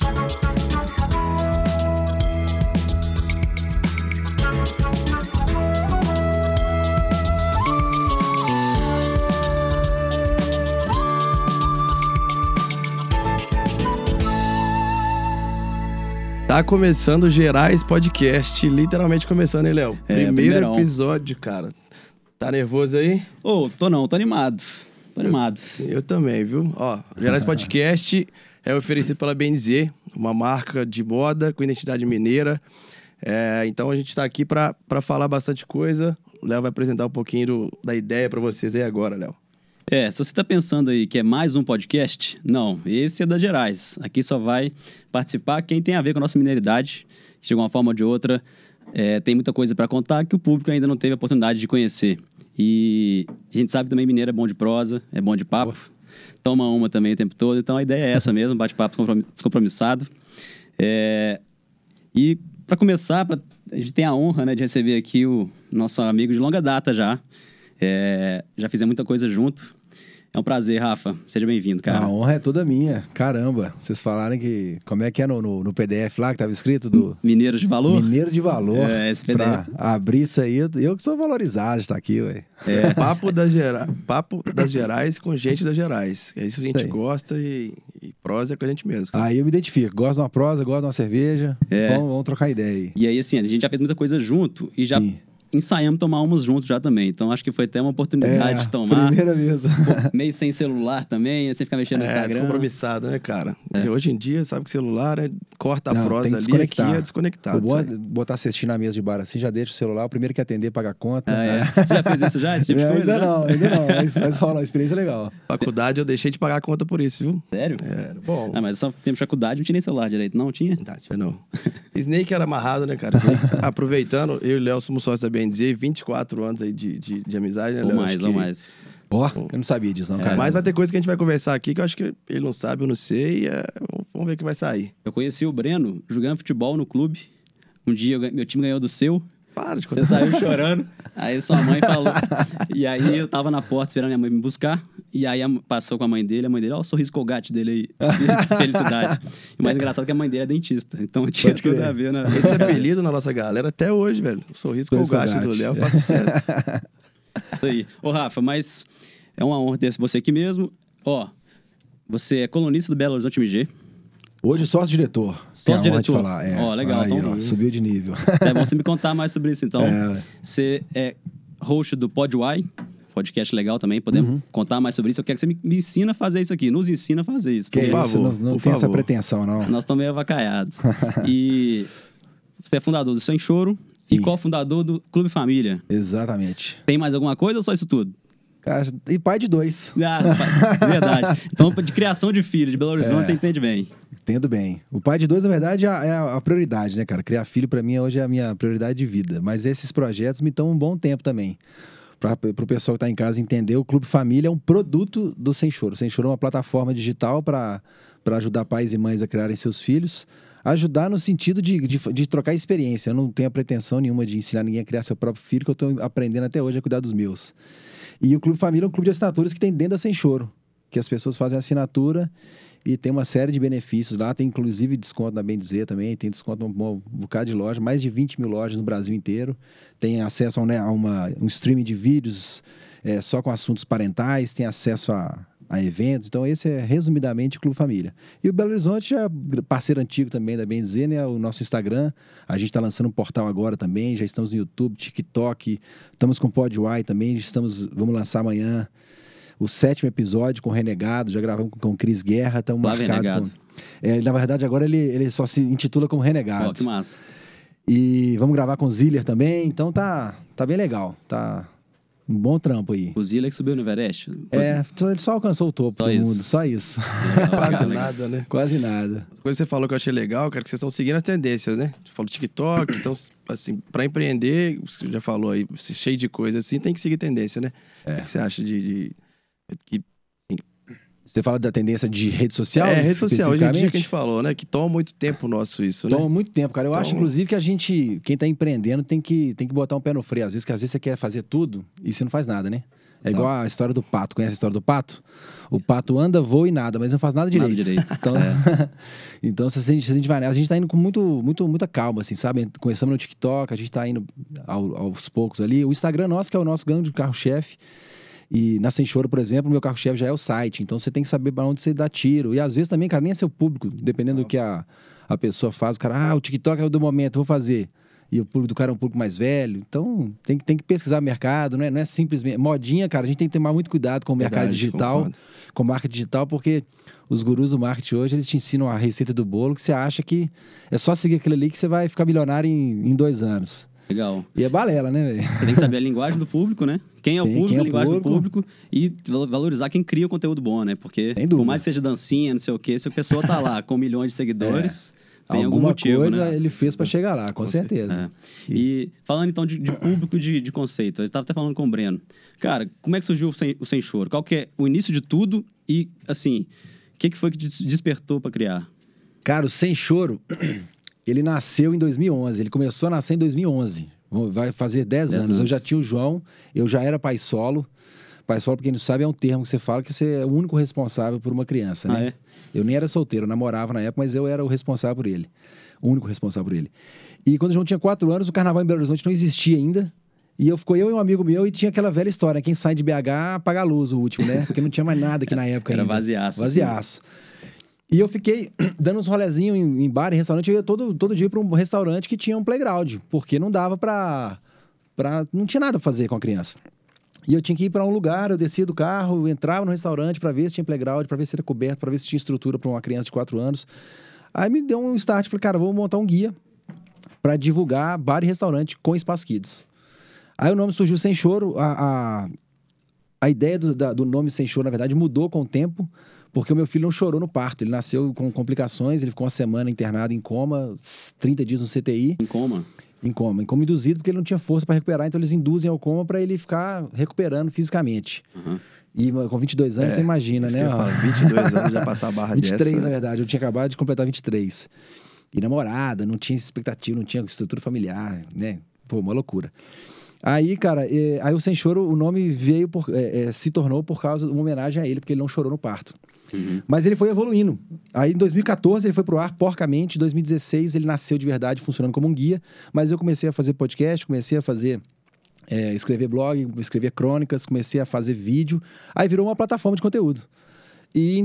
Tá começando o Gerais Podcast, literalmente começando, hein, Léo? Primeiro episódio, cara. Tá nervoso aí? Tô animado. Tô animado. Eu também, viu? Ó, Gerais Podcast é oferecido pela BNZ, uma marca de moda com identidade mineira. Então a gente tá aqui pra falar bastante coisa. O Léo vai apresentar um pouquinho da ideia pra vocês aí agora, Léo. Se você tá pensando aí que é mais um podcast, não, esse é da Gerais. Aqui só vai participar quem tem a ver com a nossa mineridade, de alguma forma ou de outra. Tem muita coisa para contar que o público ainda não teve a oportunidade de conhecer. E a gente sabe que também mineiro é bom de prosa, é bom de papo. Toma uma também o tempo todo. Então a ideia é essa mesmo, bate-papo descompromissado. E para começar, a gente tem a honra, né, de receber aqui o nosso amigo de longa data já. Já fizemos muita coisa junto. É um prazer, Rafa. Seja bem-vindo, cara. A honra é toda minha. Caramba. Vocês falaram que... Como é que é no PDF lá que tava escrito? Do Mineiro de Valor? Mineiro de Valor. Esse PDF. Pra abrir isso aí, eu que sou valorizado de estar aqui, ué. Papo das Gerais com gente das Gerais. É isso que a gente gosta e prosa é com a gente mesmo. Cara. Aí eu me identifico. Gosto de uma prosa, gosto de uma cerveja. Vamos trocar ideia aí. E aí, assim, a gente já fez muita coisa junto e já... Sim. Ensaiamos tomar umas juntos já também. Então, acho que foi até uma oportunidade de tomar. Primeira vez. Meio sem celular também, sem ficar mexendo no Instagram. Descompromissado, né, cara? Porque hoje em dia, sabe que celular corta a prosa ali, aqui é desconectado. Botar assistindo na mesa de bar assim, já deixa o celular, o primeiro que atender paga a conta. Você já fez isso já, esse tipo de coisa? Ainda não. Mas rola uma experiência legal. Faculdade, eu deixei de pagar a conta por isso, viu? Sério? Bom. Mas só tempo de faculdade, não tinha nem celular direito, não tinha? Não. Snake era amarrado, né, cara? Aproveitando, eu e o Léo somos sócios da BNZ, 24 anos aí de amizade, né, Léo? Ou mais. Eu não sabia disso, não, cara. Mas vai ter coisa que a gente vai conversar aqui que eu acho que ele não sabe, eu não sei. Vamos ver o que vai sair. Eu conheci o Breno jogando futebol no clube. Um dia meu time ganhou do seu. Para de contar. Você saiu chorando. Aí sua mãe falou. E aí eu tava na porta esperando minha mãe me buscar. E aí passou com a mãe dele, ó, o sorriso colgate dele aí. Felicidade. E o mais engraçado é que a mãe dele é dentista. Então tinha tudo a ver, né? Esse apelido na nossa galera até hoje, velho. O sorriso colgate do Léo faz sucesso. Isso aí. Ô, Rafa, mas é uma honra ter você aqui mesmo. Você é colunista do Belo Horizonte MG. Hoje sócio-diretor. Sócio-diretor. Legal. Aí, então, subiu de nível. É bom você me contar mais sobre isso, então. Você é host do PodY, podcast legal também. Podemos contar mais sobre isso. Eu quero que você me ensine a fazer isso aqui. Nos ensina a fazer isso, por favor. Não tem essa pretensão, não. Nós estamos meio avacaiados. E você é fundador do Sem Choro e co-fundador do Clube Família. Exatamente. Tem mais alguma coisa ou só isso tudo? E pai de 2. Verdade. Então, de criação de filho de Belo Horizonte, você entende bem. Entendo bem. O pai de 2, na verdade, é a prioridade, né, cara? Criar filho, pra mim, hoje é a minha prioridade de vida. Mas esses projetos me dão um bom tempo também. Pro pessoal que tá em casa entender, o Clube Família é um produto do Sem Choro. O Sem Choro é uma plataforma digital para ajudar pais e mães a criarem seus filhos. Ajudar no sentido de trocar experiência. Eu não tenho a pretensão nenhuma de ensinar ninguém a criar seu próprio filho, que eu estou aprendendo até hoje a cuidar dos meus. E o Clube Família é um clube de assinaturas que tem dentro da Sem Choro, que as pessoas fazem assinatura e tem uma série de benefícios lá. Tem inclusive desconto na BNZ também, tem desconto em um bocado de loja, mais de 20 mil lojas no Brasil inteiro. Tem acesso a um streaming de vídeos só com assuntos parentais, tem acesso a eventos. Então esse é resumidamente o Clube Família. E o Belo Horizonte é parceiro antigo também da BNZ, né? O nosso Instagram, a gente está lançando um portal agora também, já estamos no YouTube, TikTok, estamos com o PodY também, vamos lançar amanhã o 7º episódio com o Renegado, já gravamos com o Cris Guerra, estamos marcados com... na verdade agora ele só se intitula como Renegado. Que massa. E vamos gravar com o Ziller também, então tá bem legal, tá... Um bom trampo aí. O Ziller que subiu no Everest? Ele só alcançou o topo do mundo, só isso. Quase nada, né? Quase nada. As coisas que você falou que eu achei legal, cara, que vocês estão seguindo as tendências, né? Você falou TikTok, então, assim, pra empreender, você já falou aí, cheio de coisa assim, tem que seguir tendência, né? O que você acha que Você fala da tendência de rede social? Rede social. Hoje em dia especificamente? que a gente falou, né? Que toma muito tempo nosso isso, né? Toma muito tempo, cara. Eu acho, Toma. inclusive, que a gente, quem tá empreendendo, tem que botar um pé no freio. Às vezes você quer fazer tudo e você não faz nada, né? É igual a história do pato. Conhece a história do pato? O pato anda, voa e nada, mas não faz nada direito. Nada direito. Então, então se a gente vai nessa, a gente tá indo com muita calma, assim, sabe? Começamos no TikTok, a gente tá indo aos poucos ali. O Instagram nosso, que é o nosso grande carro-chefe. E na Sem Choro, por exemplo, o meu carro-chefe já é o site. Então você tem que saber para onde você dá tiro. E às vezes também, cara, nem é seu público. Dependendo do que a pessoa faz. O cara, o TikTok é o do momento, vou fazer. E o público do cara é um público mais velho. Então tem que pesquisar o mercado, não é simplesmente... Modinha, cara, a gente tem que tomar muito cuidado com o mercado digital, concordo. com marketing digital, porque os gurus do marketing hoje, eles te ensinam a receita do bolo, que você acha que é só seguir aquilo ali que você vai ficar milionário em 2 anos. Legal. E é balela, né, velho? Você tem que saber a linguagem do público, né? Quem é o Sim, público, quem é a o linguagem do público. público. E valorizar quem cria o conteúdo bom, né? Porque, Sem dúvida. por mais que seja dancinha, não sei o quê, se a pessoa tá lá com milhões de seguidores, tem algum Alguma motivo, coisa né? ele fez para chegar lá, com certeza. É. E falando então de público de conceito, eu tava até falando com o Breno. Cara, como é que surgiu o Sem Choro? Qual que é o início de tudo e, assim, o que foi que te despertou para criar? Cara, o Sem Choro, ele nasceu em 2011. Ele começou a nascer em 2011. Vai fazer 10 anos. Eu já tinha o João, eu já era pai solo. Pai solo, pra quem não sabe, é um termo que você fala que você é o único responsável por uma criança, né? É? Eu nem era solteiro, eu namorava na época, mas eu era o responsável por ele. O único responsável por ele. E quando o João tinha 4 anos, o carnaval em Belo Horizonte não existia ainda. E ficou eu e um amigo meu e tinha aquela velha história, né? Quem sai de BH apaga a luz, o último, né? Porque não tinha mais nada aqui na época Era ainda. vaziaço. Vaziaço. E eu fiquei dando uns rolezinhos em bar e restaurante. Eu ia todo dia para um restaurante que tinha um playground, porque não dava não tinha nada pra fazer com a criança. E eu tinha que ir para um lugar, eu descia do carro, entrava no restaurante para ver se tinha playground, para ver se era coberto, para ver se tinha estrutura para uma criança de 4 anos. Aí me deu um start, falei, cara, vou montar um guia para divulgar bar e restaurante com espaço kids. Aí o nome surgiu Sem Choro. A ideia do nome Sem Choro, na verdade, mudou com o tempo, porque o meu filho não chorou no parto. Ele nasceu com complicações, ele ficou uma semana internado em coma, 30 dias no CTI. Em coma? Em coma induzido, porque ele não tinha força para recuperar, então eles induzem ao coma para ele ficar recuperando fisicamente. Uhum. E com 22 anos, você imagina, né? Que eu falo, 22 anos já passar a barra 23, dessa. na verdade. Eu tinha acabado de completar 23. E namorada, não tinha expectativa, não tinha estrutura familiar, né? Pô, uma loucura. Aí, cara, aí o Sem Choro, o nome veio se tornou por causa de uma homenagem a ele, porque ele não chorou no parto. Uhum. Mas ele foi evoluindo. Aí, em 2014, ele foi pro ar porcamente. Em 2016, ele nasceu de verdade, funcionando como um guia. Mas eu comecei a fazer podcast, comecei a fazer... escrever blog, escrever crônicas, comecei a fazer vídeo. Aí virou uma plataforma de conteúdo. E em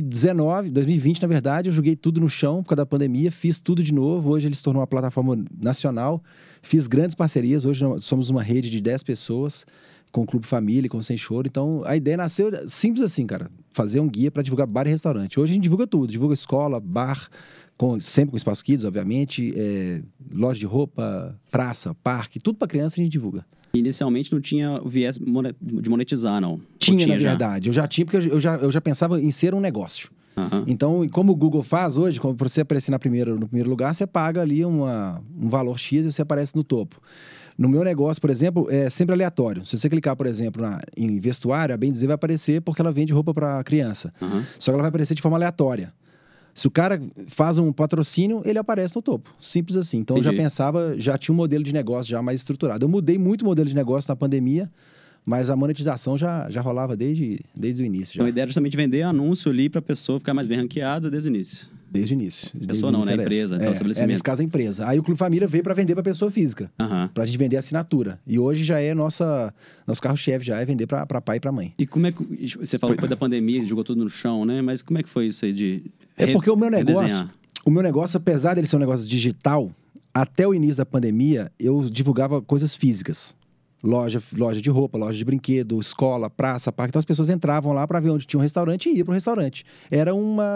2020, na verdade, eu joguei tudo no chão por causa da pandemia, fiz tudo de novo. Hoje ele se tornou uma plataforma nacional. Fiz grandes parcerias. Hoje nós somos uma rede de 10 pessoas, com o Clube Família, com o Sem Choro. Então, a ideia nasceu simples assim, cara. Fazer um guia para divulgar bar e restaurante. Hoje a gente divulga tudo. Divulga escola, bar, sempre com espaço kids, obviamente. Loja de roupa, praça, parque. Tudo para criança a gente divulga. Inicialmente não tinha o viés de monetizar, não? Tinha, na já? verdade. Eu já tinha, porque eu já pensava em ser um negócio. Uhum. Então, como o Google faz hoje, para você aparecer no primeiro lugar, você paga ali um valor X e você aparece no topo. No meu negócio, por exemplo, é sempre aleatório. Se você clicar, por exemplo, em vestuário, a Bem Dizer vai aparecer porque ela vende roupa para criança. Uhum. Só que ela vai aparecer de forma aleatória. Se o cara faz um patrocínio, ele aparece no topo. Simples assim. Então, Entendi. eu já pensava, já tinha um modelo de negócio já mais estruturado. Eu mudei muito o modelo de negócio na pandemia, mas a monetização já rolava desde o início. Já. Então a ideia era justamente vender anúncio ali para a pessoa ficar mais bem ranqueada desde o início. Desde o início. Pessoa não, né? A empresa, então, estabelecimento. Nesse caso, a empresa. Aí o Clube Família veio para vender para pessoa física. Uhum. Pra gente vender assinatura. E hoje já é nosso carro-chefe, já é vender para pai e para mãe. E como é que... Você falou que foi da pandemia, jogou tudo no chão, né? Mas como é que foi isso aí de... Porque o meu redesenhar? negócio, apesar dele ser um negócio digital, até o início da pandemia, eu divulgava coisas físicas. Loja de roupa, loja de brinquedo, escola, praça, parque. Então as pessoas entravam lá para ver onde tinha um restaurante e iam pro restaurante. Era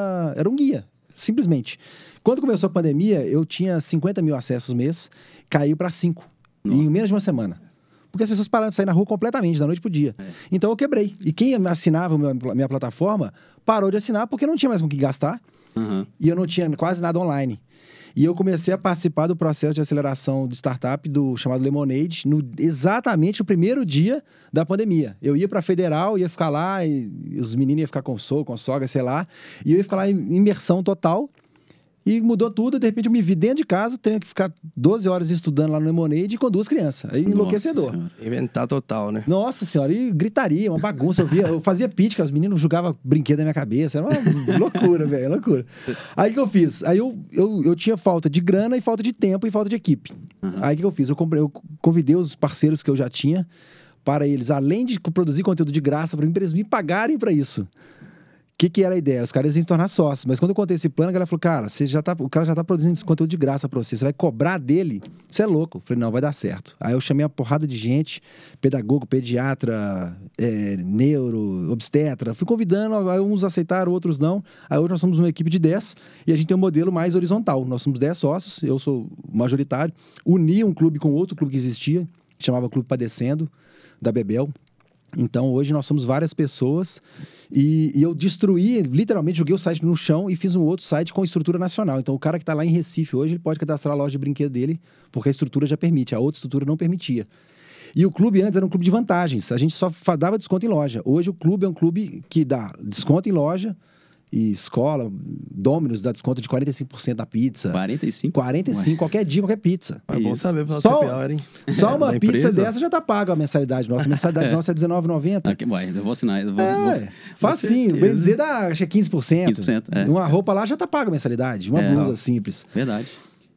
um guia, simplesmente. Quando começou a pandemia, eu tinha 50 mil acessos mês, caiu para 5 em menos de uma semana. Porque as pessoas pararam de sair na rua completamente, da noite pro dia. Então eu quebrei. E quem assinava minha plataforma parou de assinar porque não tinha mais com o que gastar. Uhum. E eu não tinha quase nada online. E eu comecei a participar do processo de aceleração de startup do chamado Lemonade exatamente no primeiro dia da pandemia. Eu ia para a Federal, ia ficar lá, e os meninos iam ficar com sogro, com sogra, sei lá, e eu ia ficar lá em imersão total. E mudou tudo, de repente eu me vi dentro de casa, tenho que ficar 12 horas estudando lá no Lemonade com 2 crianças. Aí enlouquecedor. Senhora. Inventar total, né? Nossa senhora, e gritaria, uma bagunça. Eu fazia pitch, os meninos jogavam brinquedo na minha cabeça. Era uma loucura, velho, loucura. Aí o que eu fiz? Aí eu tinha falta de grana e falta de tempo e falta de equipe. Aí o que eu fiz? Eu convidei os parceiros que eu já tinha para eles, além de produzir conteúdo de graça para mim, para eles me pagarem para isso. O que era a ideia? Os caras iam se tornar sócios. Mas quando eu contei esse plano, a galera falou, cara, o cara já tá produzindo esse conteúdo de graça pra você. Você vai cobrar dele? Você é louco. Eu falei, não, vai dar certo. Aí eu chamei uma porrada de gente, pedagogo, pediatra, neuro, obstetra. Fui convidando, aí uns aceitaram, outros não. Aí hoje nós somos uma equipe de 10 e a gente tem um modelo mais horizontal. Nós somos 10 sócios, eu sou majoritário. Uni um clube com outro clube que existia, que chamava Clube Padecendo, da Bebel. Então, hoje nós somos várias pessoas e eu destruí, literalmente, joguei o site no chão e fiz um outro site com estrutura nacional. Então, o cara que está lá em Recife hoje, ele pode cadastrar a loja de brinquedo dele, porque a estrutura já permite, a outra estrutura não permitia. E o clube antes era um clube de vantagens, a gente só dava desconto em loja. Hoje o clube é um clube que dá desconto em loja, e escola, Domino's dá desconto de 45% na pizza. 45? 45, qualquer dia, qualquer pizza. É bom saber pra Só- nossa pior, hein? Só uma Da pizza empresa. dessa já tá paga a mensalidade nossa. A mensalidade nossa é R$19,90. Aqui, vai, eu vou assinar. Facinho. certeza. Bem dizer, dá, acho que é 15%. 15%, é. Uma roupa lá já tá paga a mensalidade. Uma blusa simples. Verdade.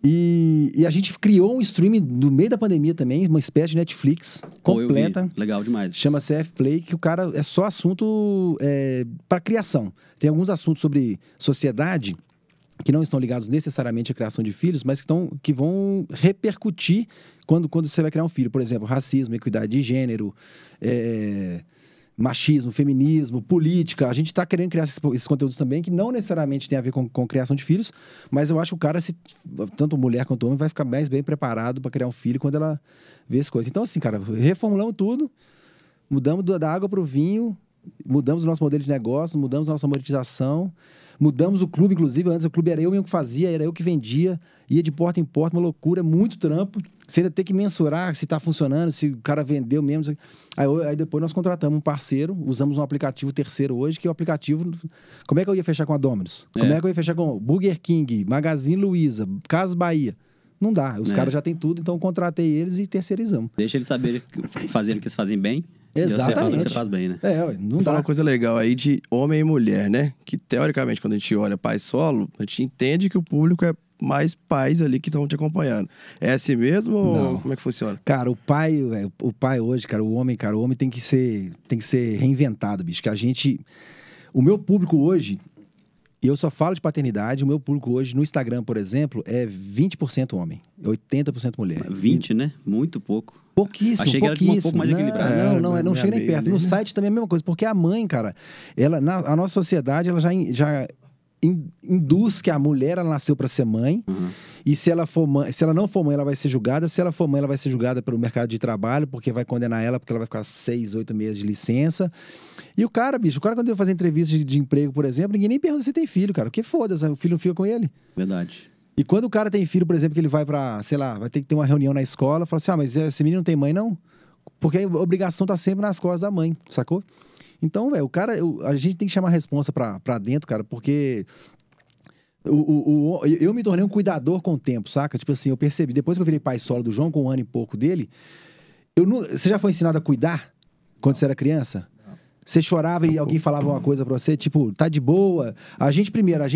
E a gente criou um streaming no meio da pandemia também, uma espécie de Netflix Pô, eu vi. completa. Legal demais. Chama CF Play, que o cara é só assunto para criação. Tem alguns assuntos sobre sociedade que não estão ligados necessariamente à criação de filhos, mas que vão repercutir quando você vai criar um filho. Por exemplo, racismo, equidade de gênero, machismo, feminismo, política. A gente está querendo criar esses conteúdos também, que não necessariamente tem a ver com criação de filhos, mas eu acho que o cara, tanto mulher quanto homem, vai ficar mais bem preparado para criar um filho quando ela vê as coisas. Então, assim, cara, reformulamos tudo, mudamos da água para o vinho, mudamos o nosso modelo de negócio, mudamos a nossa monetização, mudamos o clube, inclusive. Antes o clube era eu mesmo que fazia, era eu que vendia, ia de porta em porta, uma loucura, muito trampo. Você ainda tem que mensurar se está funcionando, se o cara vendeu mesmo. Aí depois nós contratamos um parceiro, usamos um aplicativo terceiro hoje, que é o aplicativo... Como é que eu ia fechar com a Domino's? Como é que eu ia fechar com Burger King, Magazine Luiza, Casas Bahia? Não dá, os caras já têm tudo, então eu contratei eles e terceirizamos. Deixa eles saberem fazerem o que eles fazem bem. Exatamente. E você faz o que você faz bem, né? Não Fala dá. uma coisa legal aí de homem e mulher, né? Que teoricamente, quando a gente olha pai solo, a gente entende que o público é mais pais ali que estão te acompanhando. É assim mesmo Não. ou como é que funciona? Cara, o pai hoje, cara, o homem tem que ser reinventado, bicho. Que o meu público hoje, e eu só falo de paternidade, o meu público hoje no Instagram, por exemplo, é 20% homem, 80% mulher. 20, né? Muito pouco. Pouquíssimo, Achei que era pouquíssimo. um pouco mais equilibrado. Não chega nem meio perto. ali, No né? site também é a mesma coisa, porque a mãe, cara, a nossa sociedade, ela já induz que a mulher, ela nasceu para ser mãe, e se ela não for mãe, ela vai ser julgada. Se ela for mãe, ela vai ser julgada pelo mercado de trabalho, porque vai condenar ela, porque ela vai ficar 6, 8 meses de licença. E o cara, bicho, quando ele vai fazer entrevista de emprego, por exemplo, ninguém nem pergunta se tem filho, cara. Porque foda-se, o filho não fica com ele. Verdade. E quando o cara tem filho, por exemplo, que ele vai pra, sei lá, vai ter que ter uma reunião na escola, fala assim, mas esse menino não tem mãe, não? Porque a obrigação tá sempre nas costas da mãe, sacou? Então, velho, a gente tem que chamar a responsa pra dentro, cara, porque eu me tornei um cuidador com o tempo, saca? Tipo assim, eu percebi, depois que eu virei pai solo do João, com 1 ano e pouco dele, você já foi ensinado a cuidar quando você era criança? Você chorava e alguém falava uma coisa pra você, tipo, tá de boa? A gente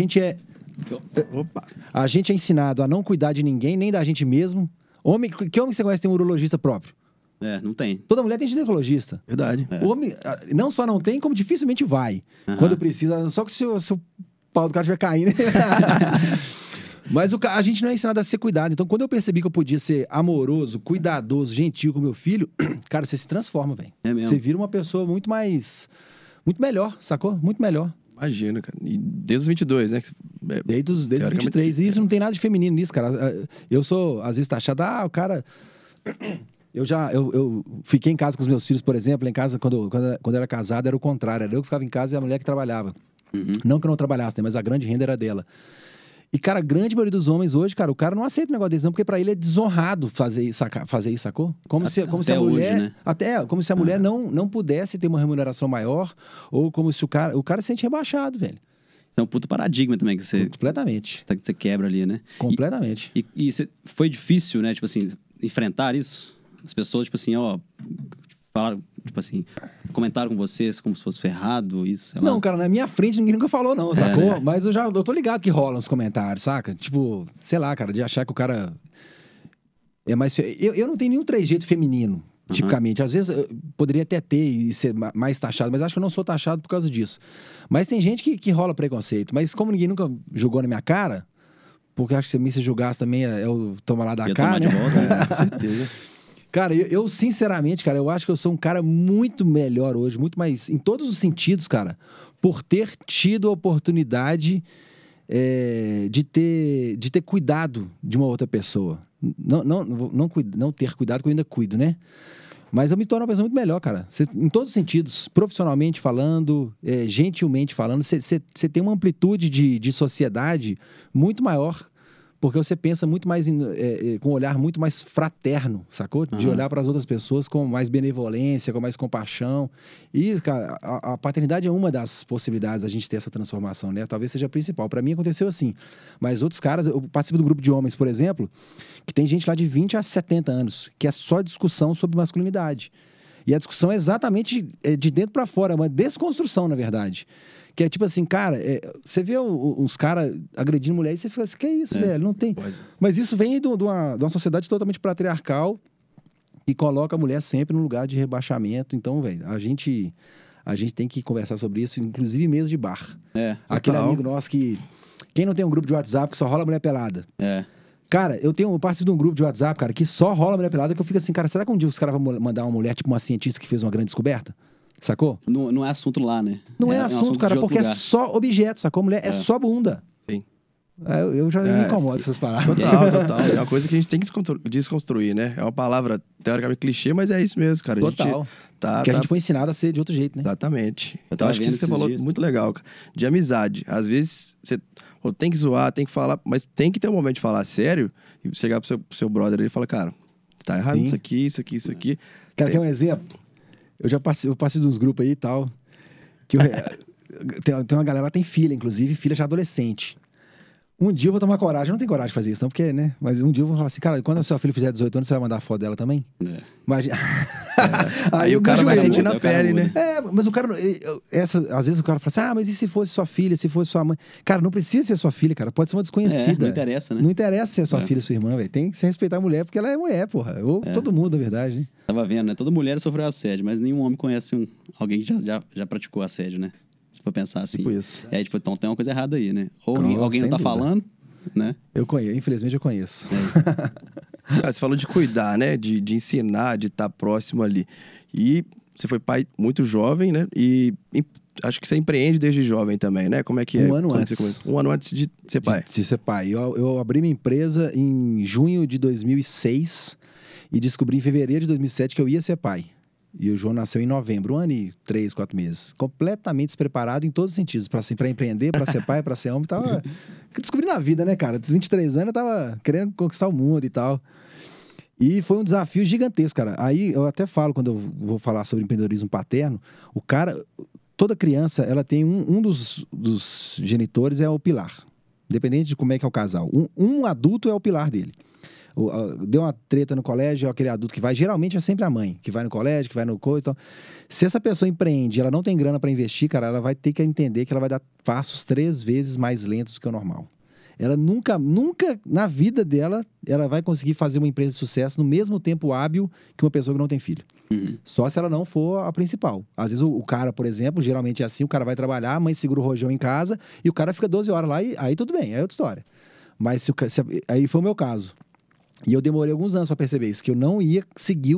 é ensinado a não cuidar de ninguém, nem da gente mesmo. Que homem você conhece tem um urologista próprio? Não tem. Toda mulher tem ginecologista. Verdade. O homem não só não tem, como dificilmente vai. Quando precisa, só que se o pau do cara estiver caindo. Mas a gente não é ensinado a ser cuidado. Então, quando eu percebi que eu podia ser amoroso, cuidadoso, gentil com meu filho, cara, você se transforma, velho. É mesmo. Você vira uma pessoa muito melhor, sacou? Muito melhor. Imagina, cara. E desde os 22, né? Desde os Teoricamente, 23. E isso não tem nada de feminino nisso, cara. Eu sou, às vezes, taxado, o cara... Eu fiquei em casa com os meus filhos, por exemplo. Em casa, quando eu era casado, era o contrário. Era eu que ficava em casa e a mulher que trabalhava. Não que eu não trabalhasse, né, mas a grande renda era dela. E, cara, a grande maioria dos homens hoje, cara, o cara não aceita um negócio desse, não, porque pra ele é desonrado fazer isso, sacou? Como se a mulher. Hoje, né? Até como se a mulher não pudesse ter uma remuneração maior, ou como se o cara se sente rebaixado, velho. Isso é um puto paradigma também que você. Completamente. Que você quebra ali, né? Completamente. E foi difícil, né? Tipo assim, enfrentar isso? As pessoas, tipo assim, ó. Falaram, tipo assim, comentaram com vocês como se fosse ferrado, isso, sei lá. Não, cara, na minha frente ninguém nunca falou, não, sacou? né? Mas eu tô ligado que rola nos comentários, saca? Tipo, sei lá, cara, de achar que o cara é mais. Eu não tenho nenhum trejeito feminino, tipicamente. Às vezes eu poderia até ter e ser mais taxado, mas acho que eu não sou taxado por causa disso. Mas tem gente que rola preconceito. Mas como ninguém nunca jogou na minha cara, porque acho que se me julgasse também é o toma lá da cara, né? De volta, Com certeza. Cara, eu sinceramente, cara, eu acho que eu sou um cara muito melhor hoje, muito mais, em todos os sentidos, cara, por ter tido a oportunidade de ter cuidado de uma outra pessoa. Não ter cuidado, que eu ainda cuido, né? Mas eu me torno uma pessoa muito melhor, cara. Em todos os sentidos, profissionalmente falando, gentilmente falando, você tem uma amplitude de sociedade muito maior. Porque você pensa muito mais com um olhar muito mais fraterno, sacou? De olhar para as outras pessoas com mais benevolência, com mais compaixão. E, cara, a paternidade é uma das possibilidades da gente ter essa transformação, né? Talvez seja a principal. Para mim aconteceu assim. Mas outros caras, eu participo do grupo de homens, por exemplo, que tem gente lá de 20 a 70 anos, que é só discussão sobre masculinidade. E a discussão é exatamente de dentro para fora, é uma desconstrução, na verdade. Que é tipo assim, cara, você vê uns caras agredindo mulher e você fica assim, que é isso, velho? Não tem. Pode. Mas isso vem de uma sociedade totalmente patriarcal e coloca a mulher sempre num lugar de rebaixamento. Então, velho, a gente tem que conversar sobre isso, inclusive em mesa de bar. Aquele total. amigo nosso que... Quem não tem um grupo de WhatsApp que só rola mulher pelada? Cara, eu participo de um grupo de WhatsApp, cara, que só rola mulher pelada, que eu fico assim, cara, será que um dia os caras vão mandar uma mulher, tipo uma cientista que fez uma grande descoberta? Sacou? Não é assunto lá, né? Não é assunto, cara, porque lugar. é só objeto, sacou? Mulher é só bunda. Sim. Eu já me incomodo com essas paradas. Total. É uma coisa que a gente tem que desconstruir, né? É uma palavra teoricamente clichê, mas é isso mesmo, cara. Total. A Exatamente. Eu Então tava acho que vendo isso que você esses falou dias. muito legal, cara. De amizade. Às vezes você tem que zoar, tem que falar, mas tem que ter um momento de falar sério e chegar pro seu brother e falar, cara, você tá errado Sim. isso aqui. Cara, quer um exemplo? Eu passei de uns grupos aí e tal. Que tem uma galera lá, tem filha, inclusive, filha já adolescente. Um dia eu vou tomar coragem, eu não tenho coragem de fazer isso, não, porque, né? Mas um dia eu vou falar assim, cara, quando a sua filha fizer 18 anos, você vai mandar a foto dela também? Imagina. Aí o cara vai sentir na pele, né? Mas o cara. Às vezes o cara fala assim, mas e se fosse sua filha, se fosse sua mãe? Cara, não precisa ser sua filha, cara. Pode ser uma desconhecida. Não interessa, né? Não interessa se é sua filha ou sua irmã, velho. Tem que se respeitar a mulher, porque ela é mulher, porra. Ou todo mundo, na verdade, né? Tava vendo, né? Toda mulher sofreu assédio, mas nenhum homem conhece alguém que já praticou assédio, né? Se for pensar assim. Tipo isso. E aí, tipo, então tem uma coisa errada aí, né? Ou Não, alguém não sem tá dúvida. falando, né? Eu conheço, infelizmente eu conheço. Você falou de cuidar, né? De ensinar, de estar próximo ali. E você foi pai muito jovem, né? E acho que você empreende desde jovem também, né? Como é que é? Um ano Quando antes. você começou? Um ano antes de ser pai. De ser pai. Eu abri minha empresa em junho de 2006 e descobri em fevereiro de 2007 que eu ia ser pai. E o João nasceu em novembro, 1 ano e 3, 4 meses. Completamente despreparado em todos os sentidos. Pra empreender, pra ser pai, pra ser homem. Tava descobrindo a vida, né, cara? 23 anos eu tava querendo conquistar o mundo e tal. E foi um desafio gigantesco, cara. Aí eu até falo, quando eu vou falar sobre empreendedorismo paterno, o cara... Toda criança, ela tem um dos genitores é o pilar. Independente de como é que é o casal. Um adulto é o pilar dele. Deu uma treta no colégio, é aquele adulto que vai, geralmente é sempre a mãe, que vai no colégio, que vai no coisa e tal. Se essa pessoa empreende, ela não tem grana para investir, cara, ela vai ter que entender que ela vai dar passos 3 vezes mais lentos do que o normal. Ela nunca na vida dela, ela vai conseguir fazer uma empresa de sucesso no mesmo tempo hábil que uma pessoa que não tem filho. Só se ela não for a principal. Às vezes o cara, por exemplo, geralmente é assim, o cara vai trabalhar, a mãe segura o rojão em casa e o cara fica 12 horas lá e aí tudo bem, aí é outra história. Mas aí foi o meu caso. E eu demorei alguns anos para perceber isso, que eu não ia seguir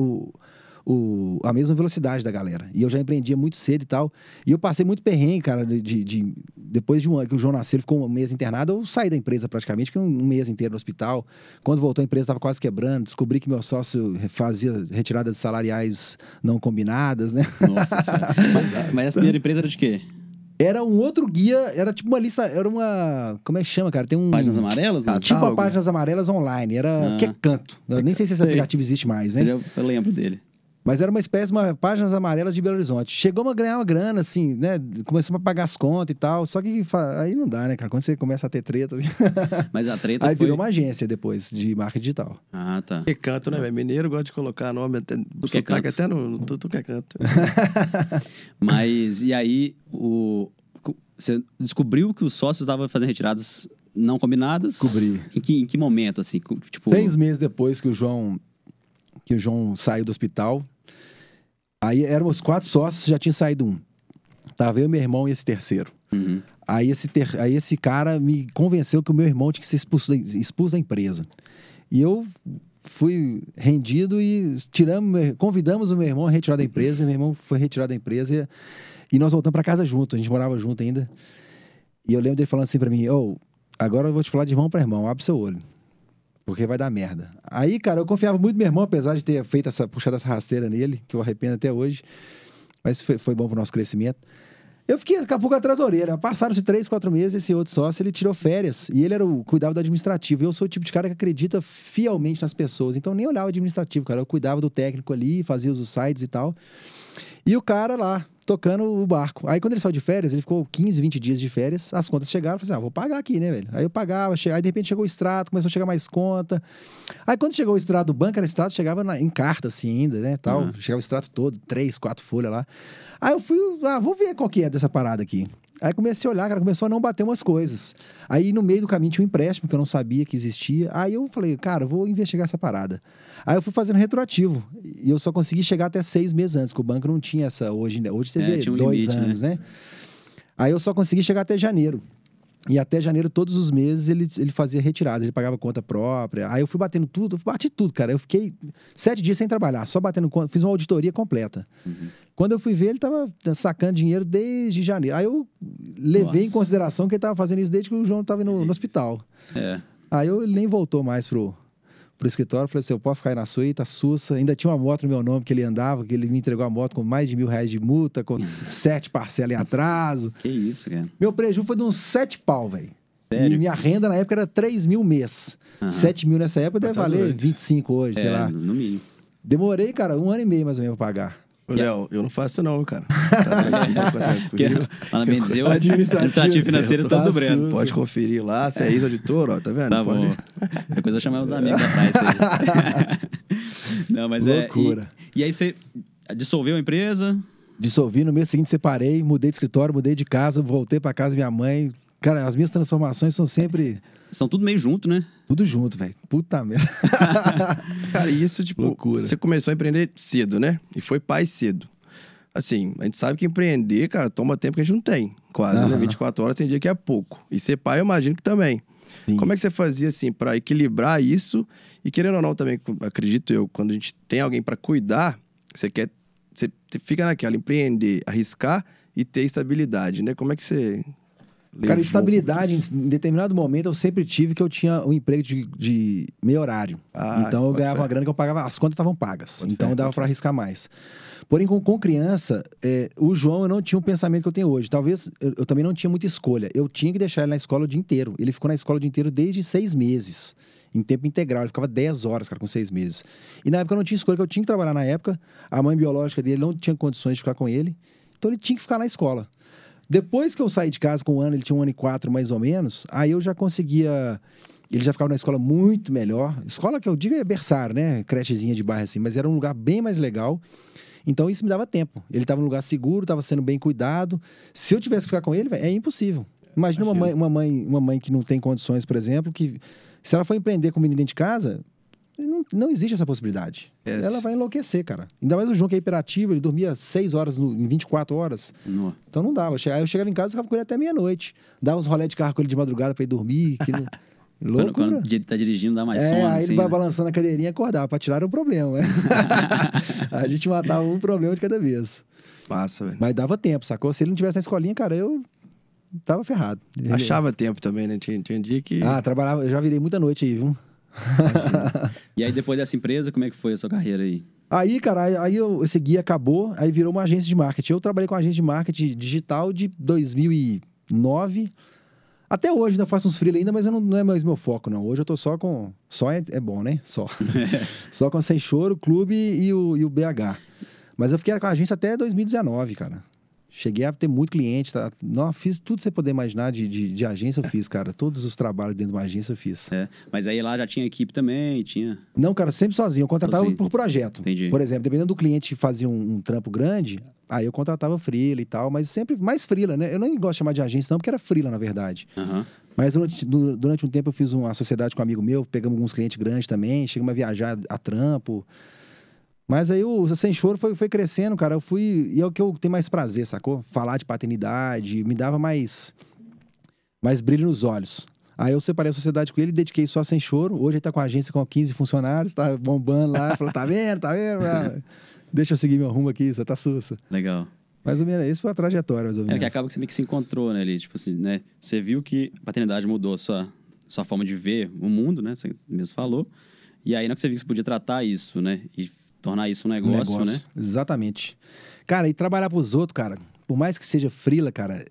a mesma velocidade da galera. E eu já empreendia muito cedo e tal. E eu passei muito perrengue, cara, depois de um ano que o João nasceu, ele ficou um mês internado, eu saí da empresa praticamente, fiquei um mês inteiro no hospital. Quando voltou a empresa estava quase quebrando, descobri que meu sócio fazia retiradas salariais não combinadas, né? Nossa senhora. Mas essa primeira empresa era de quê? Era um outro guia, era tipo uma lista, era uma... Como é que chama, cara? Tem um... Páginas amarelas? Né? Tipo a Páginas Amarelas online, era... Que é Canto. Eu nem sei se esse aplicativo existe mais, né? Eu lembro dele. Mas era uma espécie de Páginas Amarelas de Belo Horizonte. Chegamos a ganhar uma grana, assim, né? Começamos a pagar as contas e tal. Só que aí não dá, né, cara? Quando você começa a ter treta... Mas a treta aí foi... virou uma agência depois, de marca digital. Ah, tá. Que canto, né, velho? Mineiro gosta de colocar nome até... Do que sotaque canto. até no tu que é canto. Mas, e aí, você descobriu que os sócios estavam fazendo retiradas não combinadas? Descobri. Em que momento, assim? Tipo... 6 meses depois que o João saiu do hospital... Aí éramos 4 sócios, já tinha saído um. Tava eu, meu irmão e esse terceiro. Uhum. Aí esse cara me convenceu que o meu irmão tinha que ser expulso da empresa. E eu fui rendido e convidamos o meu irmão a retirar da empresa. E meu irmão foi retirado da empresa e nós voltamos para casa junto. A gente morava junto ainda. E eu lembro dele falando assim para mim: agora eu vou te falar de irmão para irmão, abre seu olho. Porque vai dar merda. Aí, cara, eu confiava muito no meu irmão, apesar de ter puxado essa rasteira nele, que eu arrependo até hoje. Mas foi bom pro nosso crescimento. Eu fiquei daqui a pouco atrás da orelha. Passaram-se 3, 4 meses, esse outro sócio, ele tirou férias. E ele cuidava do administrativo. Eu sou o tipo de cara que acredita fielmente nas pessoas. Então, nem olhava o administrativo, cara. Eu cuidava do técnico ali, fazia os sites e tal. E o cara lá, tocando o barco. Aí, quando ele saiu de férias, ele ficou 15, 20 dias de férias. As contas chegaram, eu falei assim, vou pagar aqui, né, velho? Aí eu pagava, aí de repente chegou o extrato, começou a chegar mais conta. Aí, quando chegou o extrato do banco, era extrato, chegava em carta, assim, ainda, né, tal. Uhum. Chegava o extrato todo, 3, 4 folhas lá. Aí eu fui, vou ver qual que é dessa parada aqui. Aí comecei a olhar, cara, começou a não bater umas coisas. Aí no meio do caminho tinha um empréstimo que eu não sabia que existia. Aí eu falei, cara, vou investigar essa parada. Aí eu fui fazendo retroativo. E eu só consegui chegar até 6 meses antes, que o banco não tinha essa hoje, né? Hoje você vê tinha um 2 limite, anos, né? Aí eu só consegui chegar até janeiro. E até janeiro, todos os meses, ele fazia retirada, ele pagava conta própria. Aí eu fui batendo tudo, bati tudo, cara. Eu fiquei 7 dias sem trabalhar, só batendo conta, fiz uma auditoria completa. Uhum. Quando eu fui ver, ele tava sacando dinheiro desde janeiro. Aí eu levei em consideração que ele tava fazendo isso desde que o João tava no hospital. Aí ele nem voltou mais pro escritório, falei assim, eu posso ficar aí na sua aí, tá sussa. Ainda tinha uma moto no meu nome que ele andava, que ele me entregou a moto com mais de R$1.000 de multa, com 7 parcelas em atraso. Que isso, cara. Meu prejuízo foi de uns 7 pau, velho. Sério? E minha renda na época era 3 mil mês. 7 mil nessa época deve valer doido. 25 hoje, sei lá. No mínimo. Demorei, cara, 1 ano e meio mais ou menos pra pagar. Ô, Léo, eu não faço não, cara. Porque, lá bem dizer, o administrativo financeiro tá todo do Breno. sujo. Pode conferir lá, se é ex-auditor, ó, tá vendo? Tá Pode. bom. Depois eu vou chamar os amigos atrás. Não, mas Loucura. E aí você dissolveu a empresa? Dissolvi, no mês seguinte separei, mudei de escritório, mudei de casa, voltei pra casa da minha mãe. Cara, as minhas transformações são sempre São tudo meio junto, né? tudo junto, velho. Puta merda. Cara, e isso, tipo, Loucura. você começou a empreender cedo, né? E foi pai cedo. Assim, a gente sabe que empreender, cara, toma tempo que a gente não tem. Quase, né? 24 horas tem dia que é pouco. E ser pai, eu imagino que também. Sim. Como é que você fazia, assim, pra equilibrar isso? E querendo ou não também, acredito eu, quando a gente tem alguém pra cuidar, você fica naquela, empreender, arriscar e ter estabilidade, né? Como é que você... Cara, levou? estabilidade, em determinado momento eu sempre tive que eu tinha um emprego de meio horário. Ah, então eu bota ganhava fé. uma grana que eu pagava, as contas estavam pagas. Bota Então fé, dava bota pra fé. arriscar mais. Porém, com criança, o João eu não tinha o pensamento que eu tenho hoje. Talvez eu também não tinha muita escolha. Eu tinha que deixar ele na escola o dia inteiro. Ele ficou na escola o dia inteiro desde 6 meses. Em tempo integral. Ele ficava 10 horas, cara, com 6 meses. E na época eu não tinha escolha, que eu tinha que trabalhar na época. A mãe biológica dele não tinha condições de ficar com ele. Então ele tinha que ficar na escola. Depois que eu saí de casa com 1 ano, ele tinha 1 ano e 4 mais ou menos, aí eu já conseguia... Ele já ficava na escola muito melhor. Escola que eu digo é berçário, né? Crechezinha de bairro assim, mas era um lugar bem mais legal. Então isso me dava tempo. Ele estava num lugar seguro, estava sendo bem cuidado. Se eu tivesse que ficar com ele, véio, é impossível. Imagina uma mãe que não tem condições, por exemplo, que se ela for empreender com o menino dentro de casa, não existe essa possibilidade. Yes. Ela vai enlouquecer, cara. Ainda mais o João que é hiperativo, ele dormia 6 horas em 24 horas. Não. Então não dava. Aí eu chegava em casa e ficava com ele até meia-noite. Dava uns rolé de carro com ele de madrugada pra ir dormir. Que não... Loucura. Quando ele tá dirigindo, dá mais sono. Aí assim, ele vai né? balançando a cadeirinha e acordava. Pra tirar era um problema, né? A gente matava um problema de cada vez. Massa, velho. Mas dava tempo, sacou? Se ele não tivesse na escolinha, cara, eu tava ferrado. Achava tempo também, né? Tinha dia que... Trabalhava, eu já virei muita noite aí, viu? E aí, depois dessa empresa, como é que foi a sua carreira aí? Aí, cara, esse guia acabou, aí virou uma agência de marketing. Eu trabalhei com agência de marketing digital de 2009. Até hoje ainda faço uns freela ainda, mas não é mais meu foco, não. Hoje eu tô só com... Só é bom, né? Só. Só com a Sem Choro, o Clube e o BH. Mas eu fiquei com a agência até 2019, cara. Cheguei a ter muito cliente, tá? Não, fiz tudo que você poder imaginar de agência, eu fiz, cara. Todos os trabalhos dentro de uma agência eu fiz. Mas aí lá já tinha equipe também, tinha... Não, cara, sempre sozinho. Eu contratava por projeto. Entendi. Por exemplo, dependendo do cliente fazia um trampo grande, aí eu contratava freela e tal, mas sempre mais freela, né? Eu não gosto de chamar de agência não, porque era freela, na verdade. Mas durante um tempo eu fiz uma sociedade com um amigo meu, pegamos alguns clientes grandes também, chegamos a viajar a trampo... Mas aí o Sem Choro foi crescendo, cara. E é o que eu tenho mais prazer, sacou? Falar de paternidade, me dava mais brilho nos olhos. Aí eu separei a sociedade com ele, dediquei só a Sem Choro. Hoje ele tá com a agência com 15 funcionários, tá bombando lá. Falou, tá vendo? Deixa eu seguir meu rumo aqui, você tá sussa. Legal. Mais ou menos, isso foi a trajetória, mais ou menos. Que acaba que você meio que se encontrou, né, ali. Tipo assim, né? Você viu que a paternidade mudou a sua forma de ver o mundo, né? Você mesmo falou. E aí, na que você viu que você podia tratar isso, né? E tornar isso um negócio, né? Exatamente. Cara, e trabalhar pros outros, cara, por mais que seja freela, cara,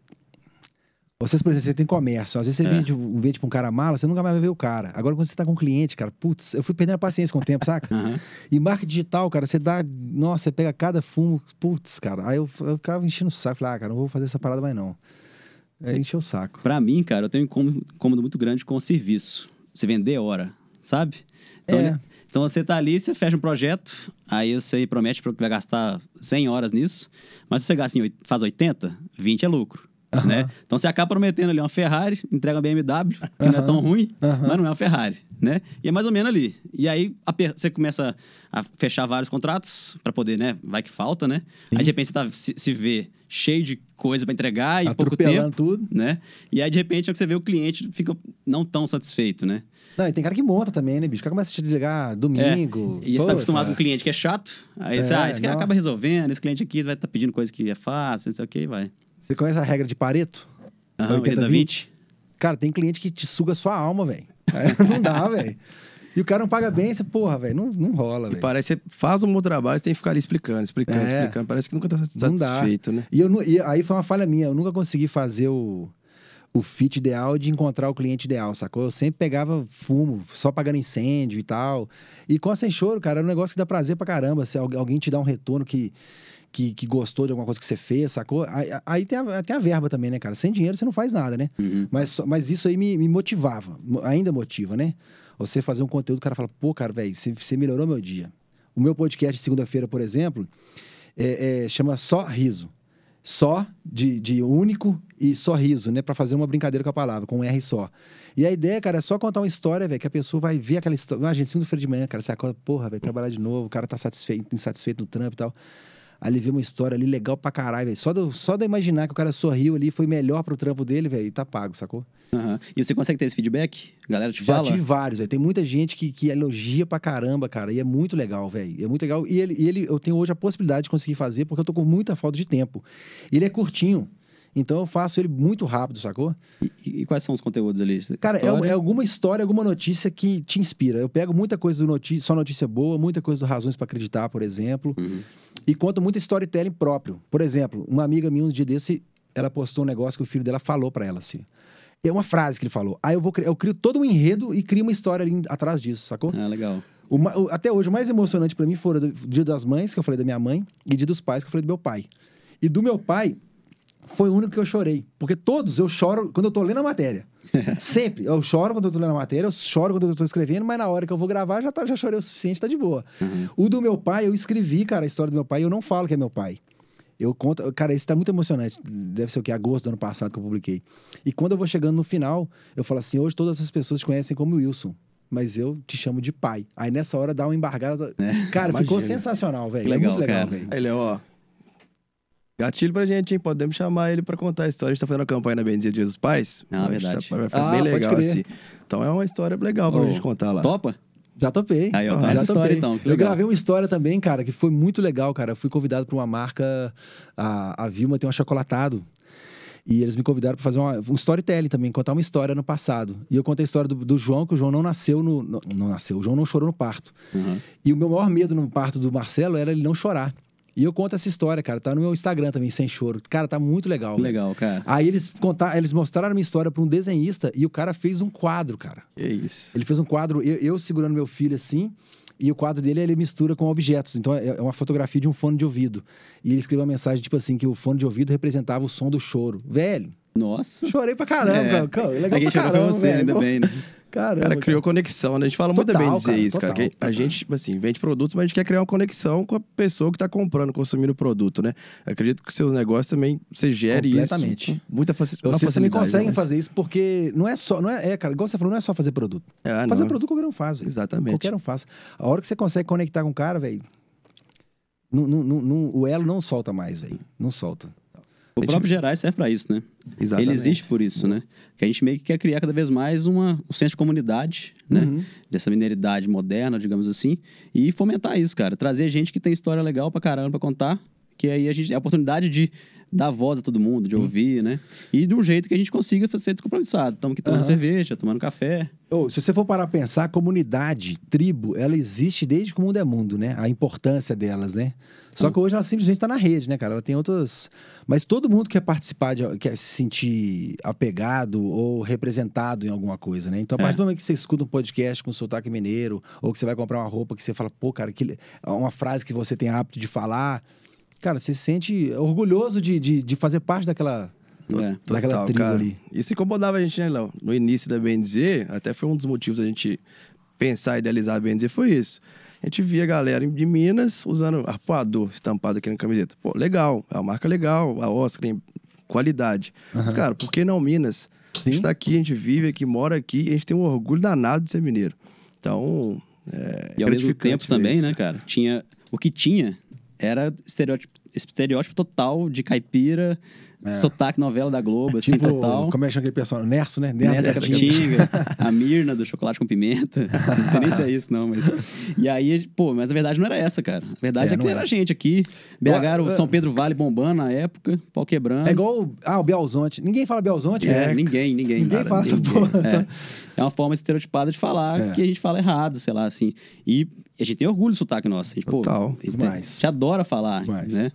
vocês, por exemplo, você tem comércio, às vezes você vende pra um cara mala, você nunca mais vai ver o cara. Agora, quando você tá com um cliente, cara, putz, eu fui perdendo a paciência com o tempo, saca? E marketing digital, cara, você dá, nossa, você pega cada fumo, putz, cara, aí eu ficava enchendo o saco, falei, cara, não vou fazer essa parada mais não. Aí encheu o saco. Pra mim, cara, eu tenho um incômodo muito grande com o serviço. Você vender hora, sabe? Então, então você tá ali, você fecha um projeto, aí você promete que vai gastar 100 horas nisso, mas se você gasta faz 80, 20 é lucro. Né? Então você acaba prometendo ali uma Ferrari, entrega uma BMW, que não é tão ruim, mas não é uma Ferrari, né? E é mais ou menos ali. E aí você começa a fechar vários contratos para poder, né? Vai que falta, né? Sim. Aí de repente você se vê cheio de coisa para entregar e pouco tempo, tudo, né? E aí de repente você vê o cliente fica não tão satisfeito, né? Não, e tem cara que monta também, né, bicho? O cara começa a te ligar domingo. E você tá acostumado com um cliente que é chato, aí você, esse cara acaba resolvendo, esse cliente aqui vai estar pedindo coisa que é fácil, não sei o que, vai. Você conhece a regra de Pareto? 80-20? Cara, tem cliente que te suga a sua alma, velho. Não dá, velho. E o cara não paga bem, você, porra, velho, não rola, velho. Parece que você faz um bom trabalho, você tem que ficar ali explicando. Parece que nunca tá satisfeito, né? E aí foi uma falha minha, eu nunca consegui fazer o fit ideal de encontrar o cliente ideal, sacou? Eu sempre pegava fumo, só pagando incêndio e tal. E com a Sem Choro, cara, é um negócio que dá prazer pra caramba. Se alguém te dá um retorno que gostou de alguma coisa que você fez, sacou? Aí tem a verba também, né, cara? Sem dinheiro você não faz nada, né? Mas isso aí me motivava, ainda motiva, né? Você fazer um conteúdo, o cara fala, pô, cara, velho, você melhorou meu dia. O meu podcast de segunda-feira, por exemplo, chama Só Riso. Só de único e sorriso, né? Pra fazer uma brincadeira com a palavra, com um R só. E a ideia, cara, é só contar uma história, velho, que a pessoa vai ver aquela história. Imagina, segunda-feira de manhã, cara, você acorda, porra, velho, trabalhar de novo, o cara tá insatisfeito no trampo e tal. Aí ele vê uma história ali legal pra caralho, velho. Só de imaginar que o cara sorriu ali, foi melhor pro trampo dele, velho, e tá pago, sacou? E você consegue ter esse feedback? A galera te fala? Já tive vários, velho. Tem muita gente que elogia pra caramba, cara. E é muito legal, velho. É muito legal. E ele eu tenho hoje a possibilidade de conseguir fazer, porque eu tô com muita falta de tempo. Ele é curtinho. Então eu faço ele muito rápido, sacou? E quais são os conteúdos ali? Cara, é alguma história, alguma notícia que te inspira. Eu pego muita coisa só notícia boa, muita coisa do Razões pra Acreditar, por exemplo. E conto muito storytelling próprio. Por exemplo, uma amiga minha, um dia desse, ela postou um negócio que o filho dela falou pra ela, assim. É uma frase que ele falou. Aí eu crio todo um enredo e crio uma história ali atrás disso, sacou? Legal. Até hoje, o mais emocionante pra mim foram o Dia das Mães, que eu falei da minha mãe, e o Dia dos Pais, que eu falei do meu pai. E do meu pai, foi o único que eu chorei. Porque todos eu choro quando eu tô lendo a matéria. Sempre. Eu choro quando eu tô lendo a matéria, eu choro quando eu tô escrevendo, mas na hora que eu vou gravar, já chorei o suficiente, tá de boa. O do meu pai, eu escrevi, cara, a história do meu pai, e eu não falo que é meu pai. Eu conto... Cara, isso tá muito emocionante. Deve ser o que? Agosto do ano passado que eu publiquei. E quando eu vou chegando no final, eu falo assim, hoje todas as pessoas te conhecem como Wilson, mas eu te chamo de pai. Aí nessa hora dá uma embargada. Cara, imagina. Ficou sensacional, velho. Legal, muito legal, velho. Aí, Léo, ó. Gatilho pra gente, hein? Podemos chamar ele pra contar a história. A gente tá fazendo a campanha na Bendizer Dia dos Pais. Verdade. Vai ficar bem legal, assim. Então é uma história legal pra gente contar lá. Topa? Já topei. Aí, ó, essa história então. Eu gravei uma história também, cara, que foi muito legal, cara. Eu fui convidado pra uma marca, a Vilma tem um achocolatado. E eles me convidaram para fazer um storytelling também, contar uma história no passado. E eu contei a história do João, que o João não nasceu não nasceu, o João não chorou no parto. E o meu maior medo no parto do Marcelo era ele não chorar. E eu conto essa história, cara. Tá no meu Instagram também, Sem Choro. Cara, tá muito legal. Legal, cara. Aí eles mostraram a minha história pra um desenhista e o cara fez um quadro, cara. Que isso. Ele fez um quadro, eu segurando meu filho assim, e o quadro dele ele mistura com objetos. Então é uma fotografia de um fone de ouvido. E ele escreveu uma mensagem tipo assim, que o fone de ouvido representava o som do choro. Velho, Nossa. chorei pra caramba, cara. Legal Alguém pra chegou caramba, pra você, velho. ainda bem, né? Caramba, Cara, criou conexão, né? A gente fala muito Total, bem dizer cara, isso, cara. total. Que a gente, tipo assim, vende produtos, mas a gente quer criar uma conexão com a pessoa que tá comprando, consumindo o produto, né? Eu acredito que seus negócios também, você gere Completamente. isso com muita facilidade. Vocês também conseguem fazer isso porque cara, igual você falou, não é só fazer produto. Fazer produto qualquer um faz, velho. Exatamente. Qualquer um faz. A hora que você consegue conectar com o cara, velho, o elo não solta mais, velho. Não solta. O próprio Gerais serve pra isso, né? Exatamente. Ele existe por isso, né? Que a gente meio que quer criar cada vez mais um senso de comunidade, né? Dessa mineridade moderna, digamos assim. E fomentar isso, cara. Trazer gente que tem história legal pra caramba pra contar. Que aí a oportunidade de dar voz a todo mundo, de ouvir, né? E de um jeito que a gente consiga ser descompromissado. Estamos aqui tomando cerveja, tomando café. Se você for parar a pensar, comunidade, tribo, ela existe desde que o mundo é mundo, né? A importância delas, né? Só que hoje ela simplesmente tá na rede, né, cara? Ela tem outras... Mas todo mundo quer participar, quer se sentir apegado ou representado em alguma coisa, né? Então, a partir do momento que você escuta um podcast com sotaque mineiro, ou que você vai comprar uma roupa que você fala, pô, cara, uma frase que você tem hábito de falar, cara, você se sente orgulhoso de fazer parte daquela tribo cara. ali. Isso incomodava a gente, né, Léo? No início da BNZ, até foi um dos motivos da gente pensar e idealizar a BNZ, foi isso. A gente via a galera de Minas usando arpoador estampado aqui na camiseta. Pô, legal, é uma marca legal, a Oscar tem qualidade. Mas, cara, por que não Minas? A gente tá aqui, a gente vive aqui, mora aqui, e a gente tem um orgulho danado de ser mineiro. Então, e ao mesmo tempo também, né, cara? O que tinha era estereótipo total de caipira, sotaque novela da Globo, assim, Tipo, total. como é que chama aquele pessoal? Nerso, né? Nerso da Capitinga, a Mirna do chocolate com pimenta. Não sei nem se é isso, não, mas... E aí, pô, mas a verdade não era essa, cara. A verdade é que era a gente aqui. BH era o São Pedro Vale bombando na época, pau quebrando. É igual o Belzonte. Ninguém fala Belzonte, Ninguém. Ninguém fala essa porra. É uma forma estereotipada de falar que a gente fala errado, sei lá, assim. E a gente tem orgulho do sotaque nosso. A gente, Total. A gente adora falar, né?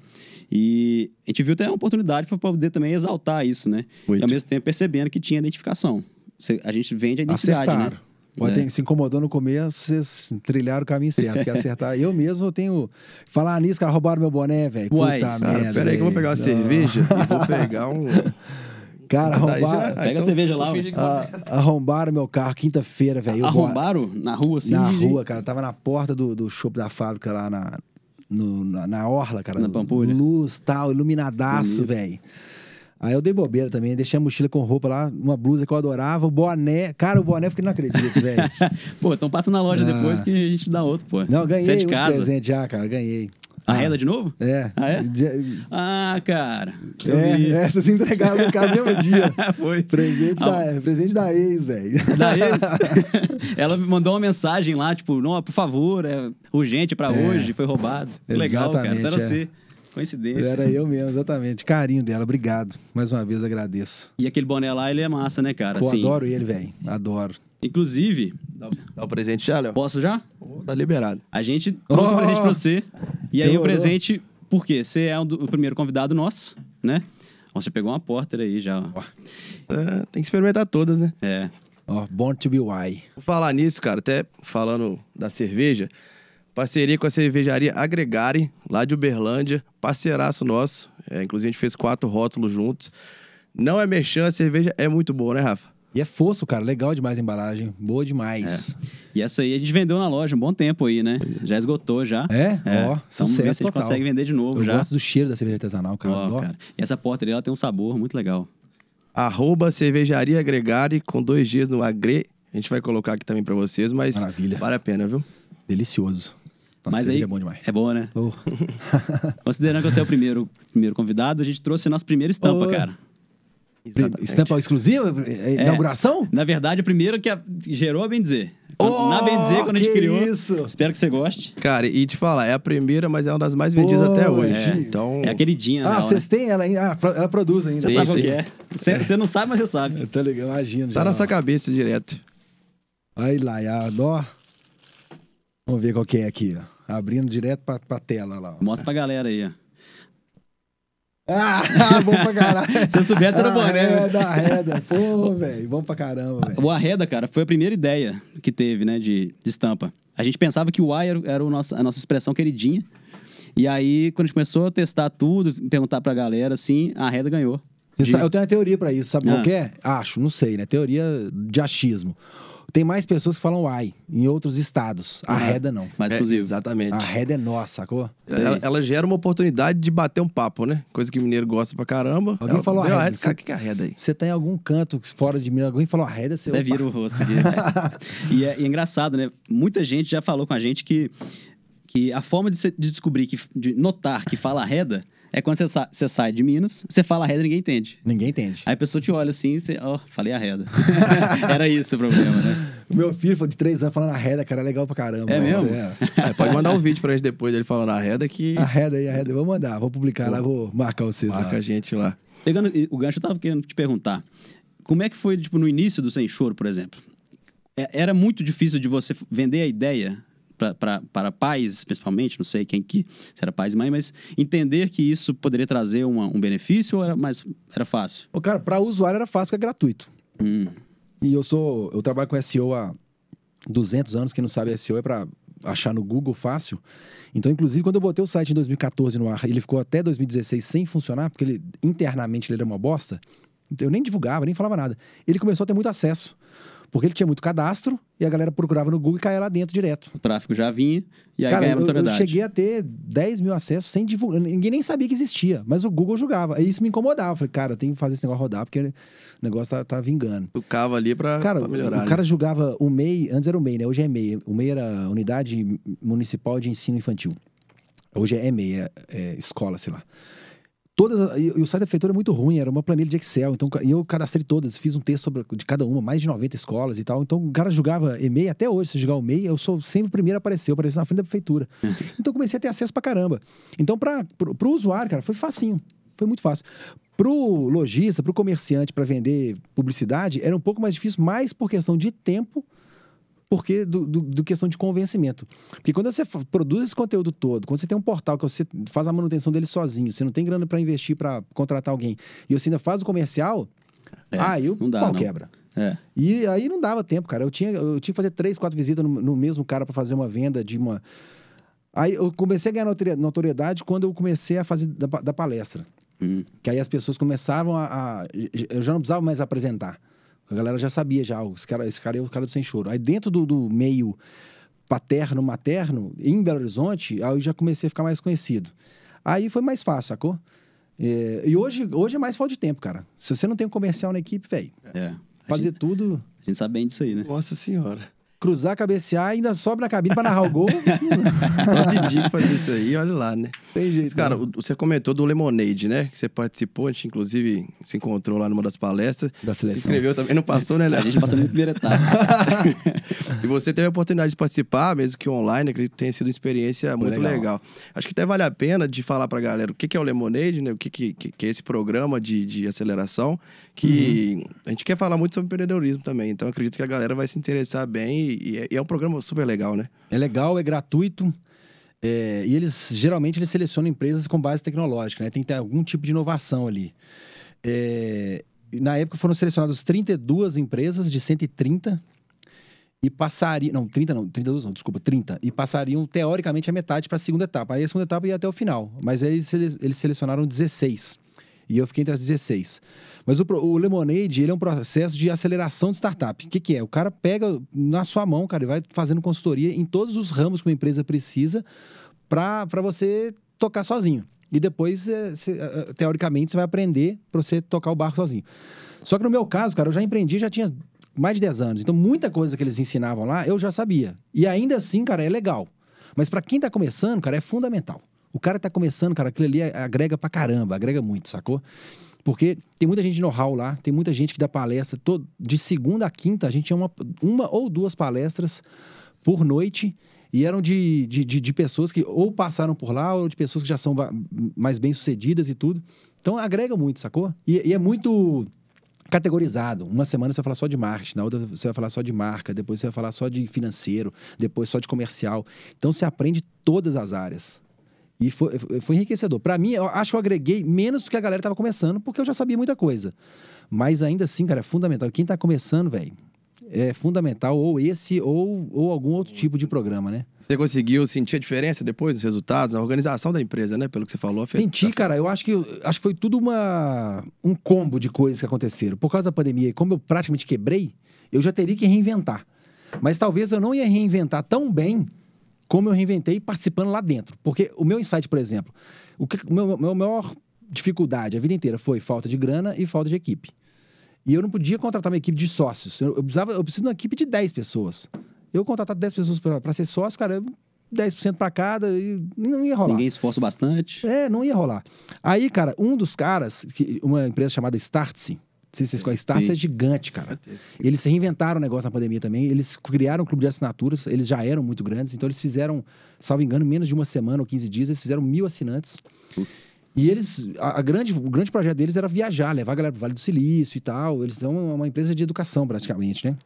E a gente viu até uma oportunidade para poder também exaltar isso, né? Muito. E ao mesmo tempo percebendo que tinha identificação. A gente vende a identidade, Acertaram. né? Se incomodou no começo, vocês trilharam o caminho certo, que é acertar. Eu mesmo tenho... Falar nisso, cara, roubaram meu boné, velho. Puta merda. Pera aí que eu vou pegar uma cerveja e vou pegar um... Cara, arrombaram... Pega a cerveja lá. Arrombaram meu carro quinta-feira, velho. Arrombaram? Na rua, assim? Na rua, cara. Tava na porta do shopping da fábrica lá na orla, cara. Na Pampulha. Luz, tal, iluminadaço, velho. Aí eu dei bobeira também, deixei a mochila com roupa lá, uma blusa que eu adorava, o boné. Cara, o boné eu fiquei não acredito, velho. Pô, então passa na loja depois que a gente dá outro, pô. Não, ganhei Você é de um casa. presente já, cara, ganhei. Arreda de novo? É. Ah, é? Ah, cara. Vocês entregaram no carro no mesmo dia. Foi. Presente da ex, velho. Da ex? Ela me mandou uma mensagem lá, tipo, não, por favor, é urgente pra hoje, foi roubado. Legal, cara. Então era você. Coincidência. Era eu mesmo, exatamente. Carinho dela, obrigado. Mais uma vez agradeço. E aquele boné lá, ele é massa, né, cara? Pô, assim, adoro ele, velho. Adoro. Inclusive... Dá o presente já, Léo? Posso já? Tá liberado. A gente trouxe um presente pra você. E aí o Demorou. presente... Por quê? Você é o primeiro convidado nosso, né? Você pegou uma porter aí já. Ó. Tem que experimentar todas, né? É. Ó, Born to be Why. Vou falar nisso, cara, até falando da cerveja, parceria com a cervejaria Agregare, lá de Uberlândia, parceiraço nosso, inclusive a gente fez 4 rótulos juntos. Não é merchan, a cerveja é muito boa, né, Rafa? E é fosco, cara, legal demais a embalagem, boa demais. E essa aí a gente vendeu na loja um bom tempo aí, né? Já esgotou já. Ó, Então, vamos ver se a gente total. consegue vender de novo Eu já. gosto do cheiro da cerveja artesanal, cara. Ó, Adoro. cara. E essa porter aí, ela tem um sabor muito legal. @cervejaria Agregare, com 2 dias no Agre. A gente vai colocar aqui também pra vocês, mas Maravilha. vale a pena, viu? Delicioso. Nossa, Mas cerveja aí, é bom demais. é boa, né? Oh. Considerando que você é o primeiro convidado, a gente trouxe a nossa primeira estampa, Oi. cara. Exatamente. Estampa exclusiva? Inauguração? Na verdade, a primeira que gerou a Bem Dizer. Oh, Na Bem Dizer, quando a gente que criou. isso? Espero que você goste. Cara, e te falar, é a primeira, mas é uma das mais vendidas Pô, até hoje. é. Então, É a queridinha, né? Vocês têm ela ainda? Ela produz ainda. Você Sim, sabe o sim. que é. Você não sabe, mas você sabe. Tá legal, imagino. tá já. na sua cabeça direto. Aí lá, ó. Vamos ver qual que é aqui, ó. Abrindo direto pra tela lá, ó. Mostra pra galera aí, ó. Bom pra caralho. Se eu soubesse, era bom, né? Arreda. Pô, velho, bom pra caramba, velho. O Arreda, cara, foi a primeira ideia que teve, né, de estampa. A gente pensava que o Y era a nossa expressão queridinha. E aí, quando a gente começou a testar tudo, perguntar pra galera, assim, a Arreda ganhou. Eu tenho uma teoria pra isso, sabe qual Ah. que é? Acho, não sei, né? Teoria de achismo. Tem mais pessoas que falam Y em outros estados. Arreda não. Mais É, exclusivo. exatamente. Arreda é nossa, sacou? Ela gera uma oportunidade de bater um papo, né? Coisa que o mineiro gosta pra caramba. Alguém Ela falou veio, arreda. Cara, o que é arreda aí? Você tá em algum canto fora de Minas, alguém falou arreda, você... Até opa. vira o rosto aqui. E é engraçado, né? Muita gente já falou com a gente que a forma de descobrir, de notar que fala Arreda, é quando você sai de Minas, você fala Arreda e ninguém entende. Ninguém entende. Aí a pessoa te olha assim e você, falei Arreda. Era isso o problema, né? O meu filho foi de 3 anos falando arreda, cara, é legal pra caramba. É Nossa, mesmo? Pode mandar um vídeo pra gente depois dele falando arreda que Arreda aí, arreda. Vou mandar, vou publicar lá, vou marcar vocês marca lá. a gente lá. Pegando o gancho, eu tava querendo te perguntar. Como é que foi, tipo, no início do Sem Choro, por exemplo? Era muito difícil de você vender a ideia para pais, principalmente, não sei se era pais e mãe, mas entender que isso poderia trazer um benefício ou era fácil? Ô, cara, pra usuário era fácil, porque é gratuito. Hum. E eu trabalho com SEO há 200 anos. Quem não sabe, SEO é pra achar no Google fácil. Então, inclusive, quando eu botei o site em 2014 no ar, ele ficou até 2016 sem funcionar, porque internamente ele era uma bosta. Eu nem divulgava, nem falava nada. Ele começou a ter muito acesso, porque ele tinha muito cadastro e a galera procurava no Google e caía lá dentro direto. O tráfego já vinha e aí Cara, ganhava eu notoriedade. cheguei a ter 10 mil acessos sem divulgar. Ninguém nem sabia que existia, mas o Google julgava. Aí isso me incomodava. Eu falei, cara, eu tenho que fazer esse negócio rodar, porque o negócio tá vingando. O cava ali pra melhorar. O cara julgava o MEI, antes era o MEI, né? Hoje é MEI. O MEI era a Unidade Municipal de Ensino Infantil. Hoje é MEI, é escola, sei lá. E o site da prefeitura é muito ruim, era uma planilha de Excel. Então, eu cadastrei todas, fiz um texto de cada uma, mais de 90 escolas e tal. Então, o cara julgava e-mail, até hoje, se jogar o e-mail, eu sou sempre o primeiro a aparecer, eu apareci na frente da prefeitura. Então, eu comecei a ter acesso pra caramba. Então, pro usuário, cara, foi facinho, foi muito fácil. Pro lojista, pro comerciante, para vender publicidade, era um pouco mais difícil, mais por questão de tempo, porque do questão de convencimento. Porque quando você produz esse conteúdo todo, quando você tem um portal que você faz a manutenção dele sozinho, você não tem grana para investir, para contratar alguém, e você ainda faz o comercial, aí o pau quebra. É. E aí não dava tempo, cara. Eu tinha que fazer 3, 4 visitas no mesmo cara para fazer uma venda de uma... Aí eu comecei a ganhar notoriedade quando eu comecei a fazer da palestra. Que aí as pessoas começavam eu já não precisava mais apresentar. A galera já sabia, esse cara é o cara do Sem Choro. Aí dentro do meio paterno, materno, em Belo Horizonte, aí eu já comecei a ficar mais conhecido. Aí foi mais fácil, sacou? E hoje é mais falta de tempo, cara. Se você não tem um comercial na equipe, velho, fazer tudo... A gente sabe bem disso aí, né? Nossa senhora. Cruzar, cabecear, ainda sobe na cabine pra narrar o gol. Todo dia fazer isso aí, olha lá, né? Tem jeito. Mas, cara, você comentou do Lemonade, né? Que você participou, a gente inclusive se encontrou lá numa das palestras. Da seleção. Se inscreveu também, não passou, né, Léo? A gente passou muito primeira etapa. E você teve a oportunidade de participar, mesmo que online, acredito que tenha sido uma experiência muito legal. Acho que até vale a pena de falar pra galera o que é o Lemonade, né? O que é esse programa de aceleração, que a gente quer falar muito sobre empreendedorismo também. Então, acredito que a galera vai se interessar bem e é um programa super legal, né? É legal, é gratuito. E geralmente eles selecionam empresas com base tecnológica, né? Tem que ter algum tipo de inovação ali. Na época foram selecionadas 32 empresas de 130 e passariam... Não, 32 não, desculpa, 30. E passariam, teoricamente, a metade para a segunda etapa. Aí a segunda etapa ia até o final. Mas eles selecionaram 16. E eu fiquei entre as 16. Mas o Lemonade, ele é um processo de aceleração de startup. O que é? O cara pega na sua mão, cara, e vai fazendo consultoria em todos os ramos que uma empresa precisa para você tocar sozinho. E depois, teoricamente, você vai aprender para você tocar o barco sozinho. Só que no meu caso, cara, eu já empreendi, já tinha mais de 10 anos. Então, muita coisa que eles ensinavam lá, eu já sabia. E ainda assim, cara, é legal. Mas para quem tá começando, cara, é fundamental. O cara tá começando, cara, aquilo ali agrega pra caramba, agrega muito, sacou? Porque tem muita gente de know-how lá, tem muita gente que dá palestra. De segunda a quinta, a gente tinha uma ou duas palestras por noite. E eram de pessoas que ou passaram por lá, ou de pessoas que já são mais bem-sucedidas e tudo. Então, agrega muito, sacou? E é muito categorizado. Uma semana você vai falar só de marketing, na outra você vai falar só de marca, depois você vai falar só de financeiro, depois só de comercial. Então, você aprende todas as áreas. E foi enriquecedor. Para mim, eu acho que eu agreguei menos do que a galera estava começando, porque eu já sabia muita coisa. Mas ainda assim, cara, é fundamental. Quem está começando, velho, é fundamental ou esse ou algum outro tipo de programa, né? Você conseguiu sentir a diferença depois dos resultados, na organização da empresa, né? Pelo que você falou. Senti, cara. Eu acho que foi tudo um combo de coisas que aconteceram. Por causa da pandemia, como eu praticamente quebrei, eu já teria que reinventar. Mas talvez eu não ia reinventar tão bem como eu reinventei participando lá dentro. Porque o meu insight, por exemplo, meu maior dificuldade a vida inteira foi falta de grana e falta de equipe. E eu não podia contratar uma equipe de sócios. Eu preciso de uma equipe de 10 pessoas. Eu contratar 10 pessoas para ser sócio, cara, 10% para cada, e não ia rolar. Ninguém esforça bastante. Não ia rolar. Aí, cara, um dos caras, uma empresa chamada Startse, não sei se vocês conhecem, Startse é gigante, cara. Eles se reinventaram o negócio na pandemia também. Eles criaram um clube de assinaturas, eles já eram muito grandes, então eles fizeram, salvo engano, em menos de uma semana ou 15 dias, eles fizeram 1.000 assinantes. E eles, o grande projeto deles era viajar, levar a galera pro Vale do Silício e tal. Eles são uma empresa de educação, praticamente, né?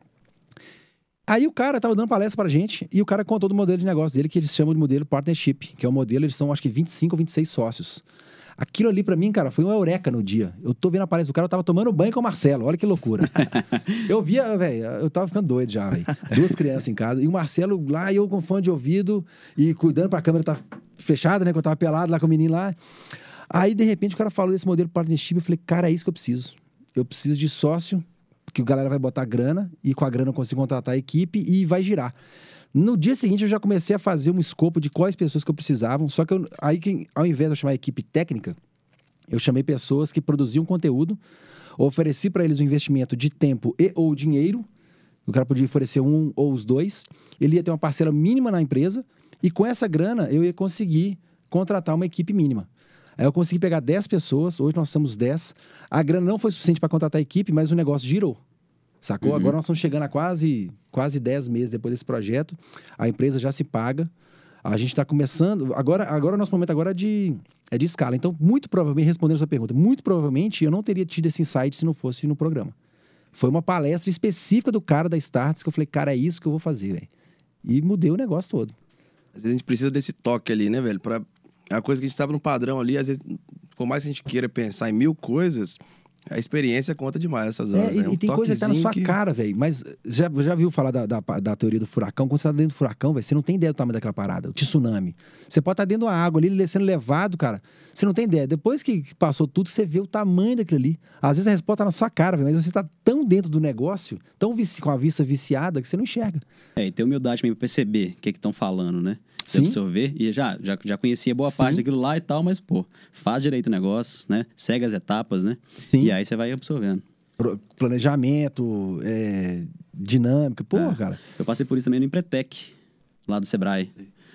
Aí o cara tava dando palestra pra gente e o cara contou do modelo de negócio dele, que eles chamam de modelo partnership, que é um modelo, eles são acho que 25 ou 26 sócios. Aquilo ali pra mim, cara, foi uma eureka no dia. Eu tô vendo a palestra do cara, eu tava tomando banho com o Marcelo, olha que loucura. Eu via, velho, eu tava ficando doido já, velho. 2 crianças em casa, e o Marcelo lá, e eu com fone de ouvido, e cuidando pra câmera tá fechada, né, que eu tava pelado lá com o menino lá. Aí, de repente, o cara falou desse modelo partnership, eu falei, cara, é isso que eu preciso. Eu preciso de sócio, que a galera vai botar grana, e com a grana eu consigo contratar a equipe e vai girar. No dia seguinte, eu já comecei a fazer um escopo de quais pessoas que eu precisava, só que ao invés de eu chamar a equipe técnica, eu chamei pessoas que produziam conteúdo, ofereci para eles um investimento de tempo e ou dinheiro, o cara podia oferecer um ou os dois, ele ia ter uma parcela mínima na empresa, e com essa grana eu ia conseguir contratar uma equipe mínima. Aí eu consegui pegar 10 pessoas, hoje nós somos 10. A grana não foi suficiente para contratar a equipe, mas o negócio girou. Sacou? Agora nós estamos chegando a quase 10 meses depois desse projeto. A empresa já se paga. A gente está começando... Agora o nosso momento agora é de escala. Então, muito provavelmente, respondendo essa pergunta, muito provavelmente eu não teria tido esse insight se não fosse no programa. Foi uma palestra específica do cara da Startse que eu falei, cara, é isso que eu vou fazer, velho. E mudei o negócio todo. Às vezes a gente precisa desse toque ali, né, velho? É uma coisa que a gente estava no padrão ali, às vezes, por mais que a gente queira pensar em 1000 coisas, a experiência conta demais essas horas, né? E tem coisa que tá na sua cara, velho. Mas já viu falar da teoria do furacão? Quando você tá dentro do furacão, velho, você não tem ideia do tamanho daquela parada, o tsunami. Você pode estar dentro da água ali, sendo levado, cara. Você não tem ideia. Depois que passou tudo, você vê o tamanho daquilo ali. Às vezes a resposta tá na sua cara, velho, mas você tá tão dentro do negócio, tão com a vista viciada, que você não enxerga. E ter humildade também pra perceber o que estão falando, né? Você Sim. absorver. E já conhecia boa parte daquilo lá e tal, mas, pô, faz direito o negócio, né? Segue as etapas, né? Sim. E aí você vai absorvendo. Planejamento, dinâmica. Pô, cara. Eu passei por isso também no Empretec, lá do Sebrae.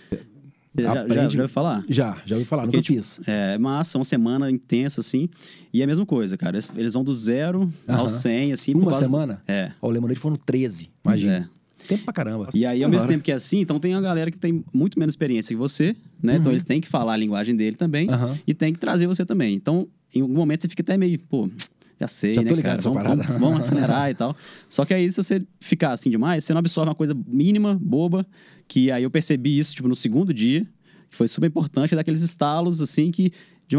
Você já ouviu falar? Já ouvi falar, Porque, nunca fiz. É massa, uma semana intensa, assim. E é a mesma coisa, cara. Eles vão do 0 ao 100, assim. Uma semana? É. O Lemonade foram 13, Pois imagina. Tempo pra caramba. E aí, ao mesmo tempo que é assim, então tem uma galera que tem muito menos experiência que você, né? Então eles têm que falar a linguagem dele também e tem que trazer você também. Então, em algum momento você fica até meio, pô, já sei, Já né, tô ligado cara? nessa parada. Vamos acelerar e tal. Só que aí, se você ficar assim demais, você não absorve uma coisa mínima, boba, que aí eu percebi isso, tipo, no segundo dia, que foi super importante, daqueles estalos, assim, que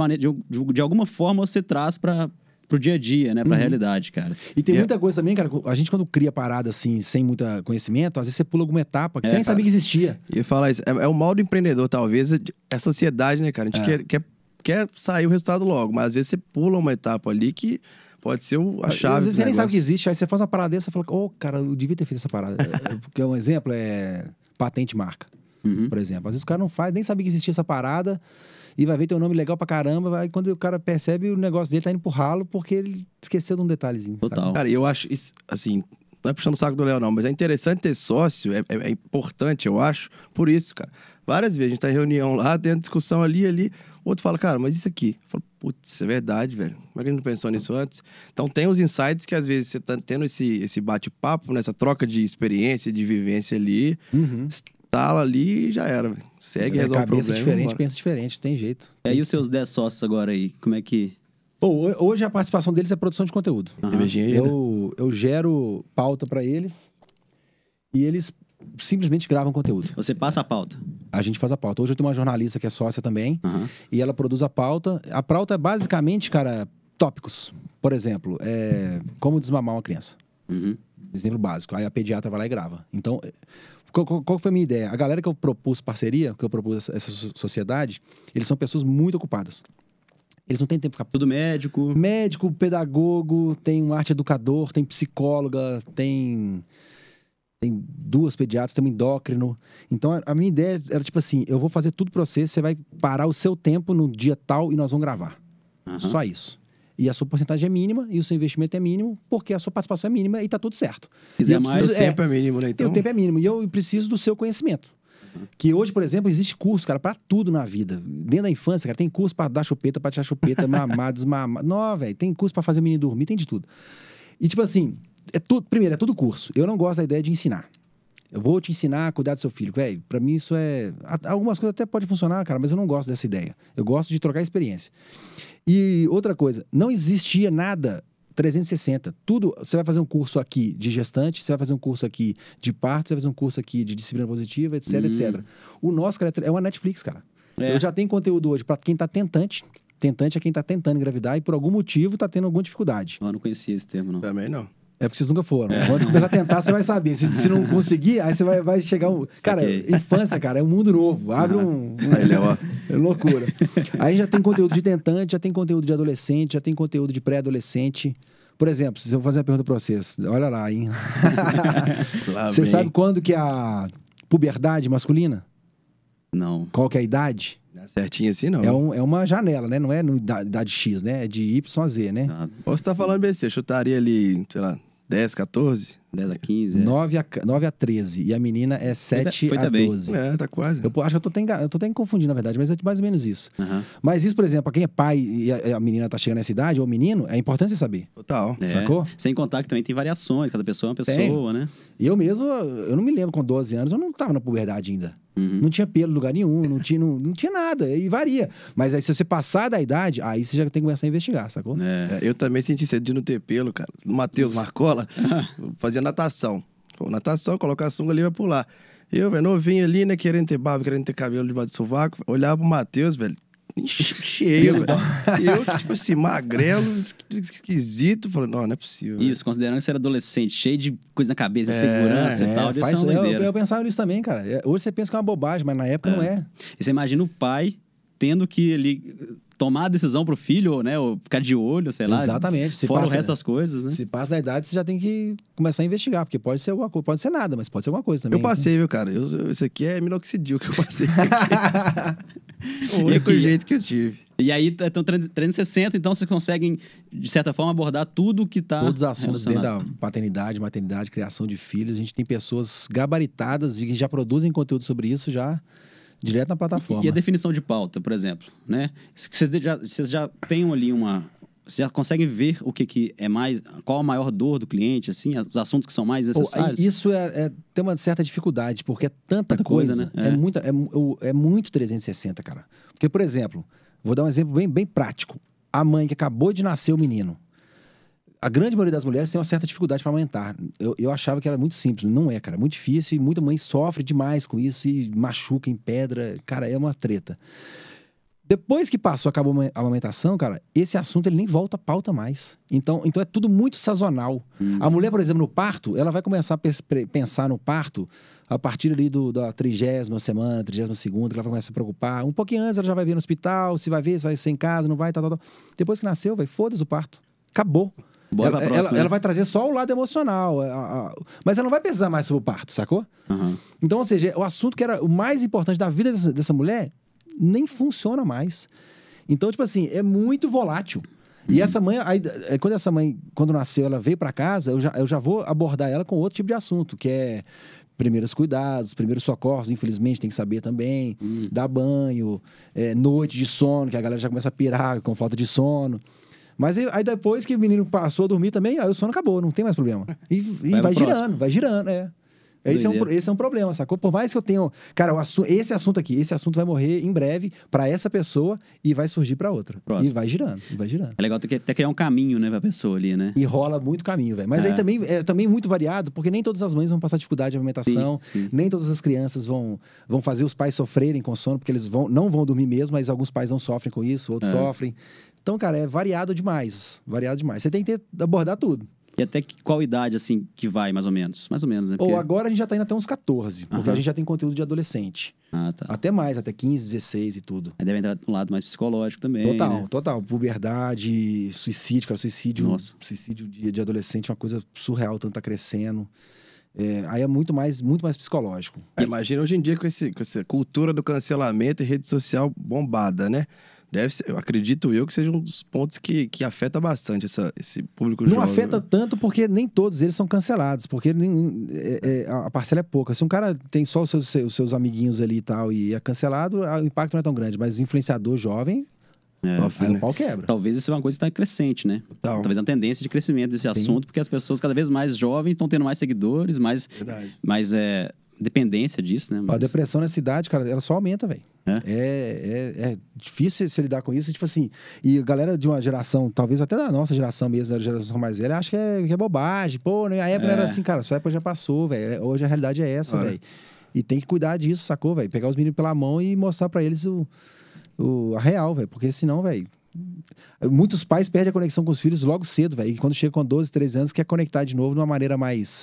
de alguma forma você traz pro dia a dia, né? Pra realidade, cara. E tem muita coisa também, cara. A gente, quando cria parada assim, sem muito conhecimento, às vezes você pula alguma etapa que você nem sabia que existia. E falar isso, é o mal do empreendedor, talvez, essa ansiedade, né, cara? A gente quer sair o resultado logo, mas às vezes você pula uma etapa ali que pode ser a chave. Às vezes você nem sabe que existe, aí você faz uma parada dessa e fala, cara, eu devia ter feito essa parada. Porque um exemplo é patente marca, por exemplo. Às vezes o cara não faz, nem sabia que existia essa parada. E vai ver teu nome legal pra caramba. Aí quando o cara percebe, o negócio dele tá indo pro ralo porque ele esqueceu de um detalhezinho. Total. Sabe? Cara, eu acho isso, assim, não é puxando o saco do Léo, não, mas é interessante ter sócio, é importante, eu acho, por isso, cara. Várias vezes a gente tá em reunião lá, tendo discussão ali, o outro fala, cara, mas isso aqui? Eu falo, Putz, é verdade, velho. Como é que a gente não pensou nisso antes? Então tem os insights que às vezes você tá tendo esse bate-papo, nessa troca de experiência, de vivência ali, instala ali e já era, velho. Segue e resolve o cabeça problema. diferente, Bora. pensa diferente, não tem jeito. E aí os seus 10 sócios agora aí, como é que... Hoje a participação deles é produção de conteúdo. Cervejinha ainda? Eu gero pauta pra eles e eles simplesmente gravam conteúdo. Você passa a pauta. A gente faz a pauta. Hoje eu tenho uma jornalista que é sócia também e ela produz a pauta. A pauta é basicamente, cara, tópicos. Por exemplo, como desmamar uma criança. Exemplo básico. Aí a pediatra vai lá e grava. Então, qual foi a minha ideia? A galera que eu propus parceria, que eu propus essa sociedade, eles são pessoas muito ocupadas. Eles não têm tempo pra ficar... Tudo médico. Médico, pedagogo, tem um arte educador, tem psicóloga, tem 2 pediatras, tem um endócrino. Então, a minha ideia era tipo assim, eu vou fazer tudo pra você, você vai parar o seu tempo no dia tal e nós vamos gravar. Só isso. E a sua porcentagem é mínima e o seu investimento é mínimo porque a sua participação é mínima e tá tudo certo. Se quiser mais, O tempo é mínimo, né? Então... O tempo é mínimo e eu preciso do seu conhecimento. Que hoje, por exemplo, existe curso, cara, pra tudo na vida. Dentro da infância, cara, tem curso pra dar chupeta, pra tirar chupeta, mamar, desmamar. Não, velho, tem curso pra fazer o menino dormir, tem de tudo. E tipo assim, primeiro, é tudo curso. Eu não gosto da ideia de ensinar. Eu vou te ensinar a cuidar do seu filho. Velho, pra mim isso é... Algumas coisas até podem funcionar, cara, mas eu não gosto dessa ideia. Eu gosto de trocar experiência. E outra coisa, não existia nada 360. Tudo, você vai fazer um curso aqui de gestante, você vai fazer um curso aqui de parto, você vai fazer um curso aqui de disciplina positiva, etc, etc. O nosso, cara, é uma Netflix, cara. Eu já tenho conteúdo hoje pra quem tá tentante. Tentante é quem tá tentando engravidar e por algum motivo tá tendo alguma dificuldade. Eu não conhecia esse termo, não. Também não. É porque vocês nunca foram. Quando começar a tentar, você vai saber. Se não conseguir, aí você vai chegar... Cara, infância, cara, é um mundo novo. Abre Ele é, ó. É loucura. Aí já tem conteúdo de tentante, já tem conteúdo de adolescente, já tem conteúdo de pré-adolescente. Por exemplo, se eu fazer uma pergunta pra vocês. Olha lá, hein? Você sabe quando que é a puberdade masculina? Não. Qual que é a idade? Certinho assim, não. É uma janela, né? Não é no idade X, né? É de Y a Z, né? Ou você tá falando bem, você chutaria ali, sei lá, 10, 14? 10 a 15, 9 a 13. E a menina é 7 a 12. Tá quase. Eu acho que eu tô até confundindo, na verdade, mas é mais ou menos isso. Mas isso, por exemplo, pra quem é pai e a menina tá chegando nessa idade, ou o menino, é importante você saber. Total. Sacou? Sem contar que também tem variações, cada pessoa é uma pessoa, né? E eu mesmo, eu não me lembro, com 12 anos, eu não tava na puberdade ainda. Não tinha pelo em lugar nenhum, não tinha nada, e varia. Mas aí se você passar da idade, aí você já tem que começar a investigar, sacou? Eu também senti cedo de não ter pelo, cara. O Matheus Marcola fazia natação. Pô, natação, colocar a sunga ali, vai pular. Eu, velho, novinho ali, né, querendo ter barba, querendo ter cabelo debaixo do sovaco, olhava pro Matheus, velho, cheio, velho. E eu, tipo assim, magrelo, esquisito, falei, não é possível. Isso, considerando que você era adolescente, cheio de coisa na cabeça, segurança e tal, faz, eu pensava nisso também, cara. Hoje você pensa que é uma bobagem, mas na época não é. E você imagina o pai tendo que ele tomar a decisão pro filho, né? Ou ficar de olho, sei lá. Exatamente. Fora o resto das coisas, né? Se passa da idade, você já tem que começar a investigar, porque pode ser alguma coisa, pode ser nada, mas pode ser alguma coisa também. Eu passei, viu, cara? Isso aqui é minoxidil que eu passei. O único jeito que eu tive. E aí, então, 360, então vocês conseguem, de certa forma, abordar tudo que tá todos os assuntos dentro da paternidade, maternidade, criação de filhos. A gente tem pessoas gabaritadas e que já produzem conteúdo sobre isso já direto na plataforma. E a definição de pauta, por exemplo, né? Vocês já têm ali vocês já conseguem ver o que é mais... Qual a maior dor do cliente, assim? Os assuntos que são mais necessários? Isso tem uma certa dificuldade, porque é tanta coisa, né? É muito 360, cara. Porque, por exemplo, vou dar um exemplo bem prático. A mãe que acabou de nascer o menino. A grande maioria das mulheres tem uma certa dificuldade para amamentar. Eu achava que era muito simples. Não é, cara. É muito difícil e muita mãe sofre demais com isso e machuca em pedra. Cara, é uma treta. Depois que acabou a amamentação, cara, esse assunto ele nem volta à pauta mais. Então é tudo muito sazonal. A mulher, por exemplo, no parto, ela vai começar a pensar no parto a partir ali da 30ª semana, 32ª, que ela vai começar a se preocupar. Um pouquinho antes ela já vai ver no hospital, se vai ver, se vai ser em casa, não vai, tal. Depois que nasceu, foda-se o parto. Acabou. Ela vai trazer só o lado emocional, mas ela não vai pesar mais sobre o parto, sacou? Então, ou seja, o assunto que era o mais importante da vida dessa mulher nem funciona mais. Então, tipo assim, é muito volátil. E essa mãe, aí, quando nasceu, ela veio pra casa, eu já vou abordar ela com outro tipo de assunto, que é primeiros cuidados, primeiros socorros, infelizmente tem que saber também, dar banho, noite de sono, que a galera já começa a pirar com falta de sono. Mas aí depois que o menino passou a dormir também, aí o sono acabou, não tem mais problema. E vai girando, Esse é um problema, sacou? Por mais que eu tenha... Cara, esse assunto vai morrer em breve pra essa pessoa e vai surgir pra outra. Próximo. E vai girando. É legal até criar um caminho, né, pra pessoa ali, né? E rola muito caminho, velho. Mas aí também é também muito variado, porque nem todas as mães vão passar dificuldade de alimentação, sim. nem todas as crianças vão fazer os pais sofrerem com sono, porque eles não vão dormir mesmo, mas alguns pais não sofrem com isso, outros sofrem. Então, cara, é variado demais. Você tem que abordar tudo. E até qual idade, assim, que vai, mais ou menos? Mais ou menos, né? Porque... Ou agora a gente já tá indo até uns 14, porque a gente já tem conteúdo de adolescente. Ah, tá. Até mais, até 15, 16 e tudo. Aí deve entrar um lado mais psicológico também, Total. Puberdade, suicídio, cara. Nossa. Suicídio de adolescente é uma coisa surreal, tanto tá crescendo. Aí é muito mais psicológico. Imagina hoje em dia com essa cultura do cancelamento e rede social bombada, né? Deve ser, eu acredito que seja um dos pontos que afeta bastante esse público jovem. Não afeta tanto porque nem todos eles são cancelados, porque a parcela é pouca. Se um cara tem só os seus amiguinhos ali e tal e é cancelado, o impacto não é tão grande. Mas influenciador jovem, aí o pau quebra. Talvez isso é uma coisa que está crescente, né? Talvez é uma tendência de crescimento desse assunto, porque as pessoas cada vez mais jovens estão tendo mais seguidores, mais dependência disso, né? Mas... A depressão nessa idade, cara, ela só aumenta, velho. É difícil você lidar com isso, tipo assim, e a galera de uma geração, talvez até da nossa geração mesmo, da geração mais velha, acha que é bobagem, pô, né? A época não era assim, cara, sua época já passou, velho, hoje a realidade é essa, velho. E tem que cuidar disso, sacou, velho? Pegar os meninos pela mão e mostrar pra eles a real, velho, porque senão, velho, muitos pais perdem a conexão com os filhos logo cedo, velho, e quando chega com 12, 13 anos, quer conectar de novo de uma maneira mais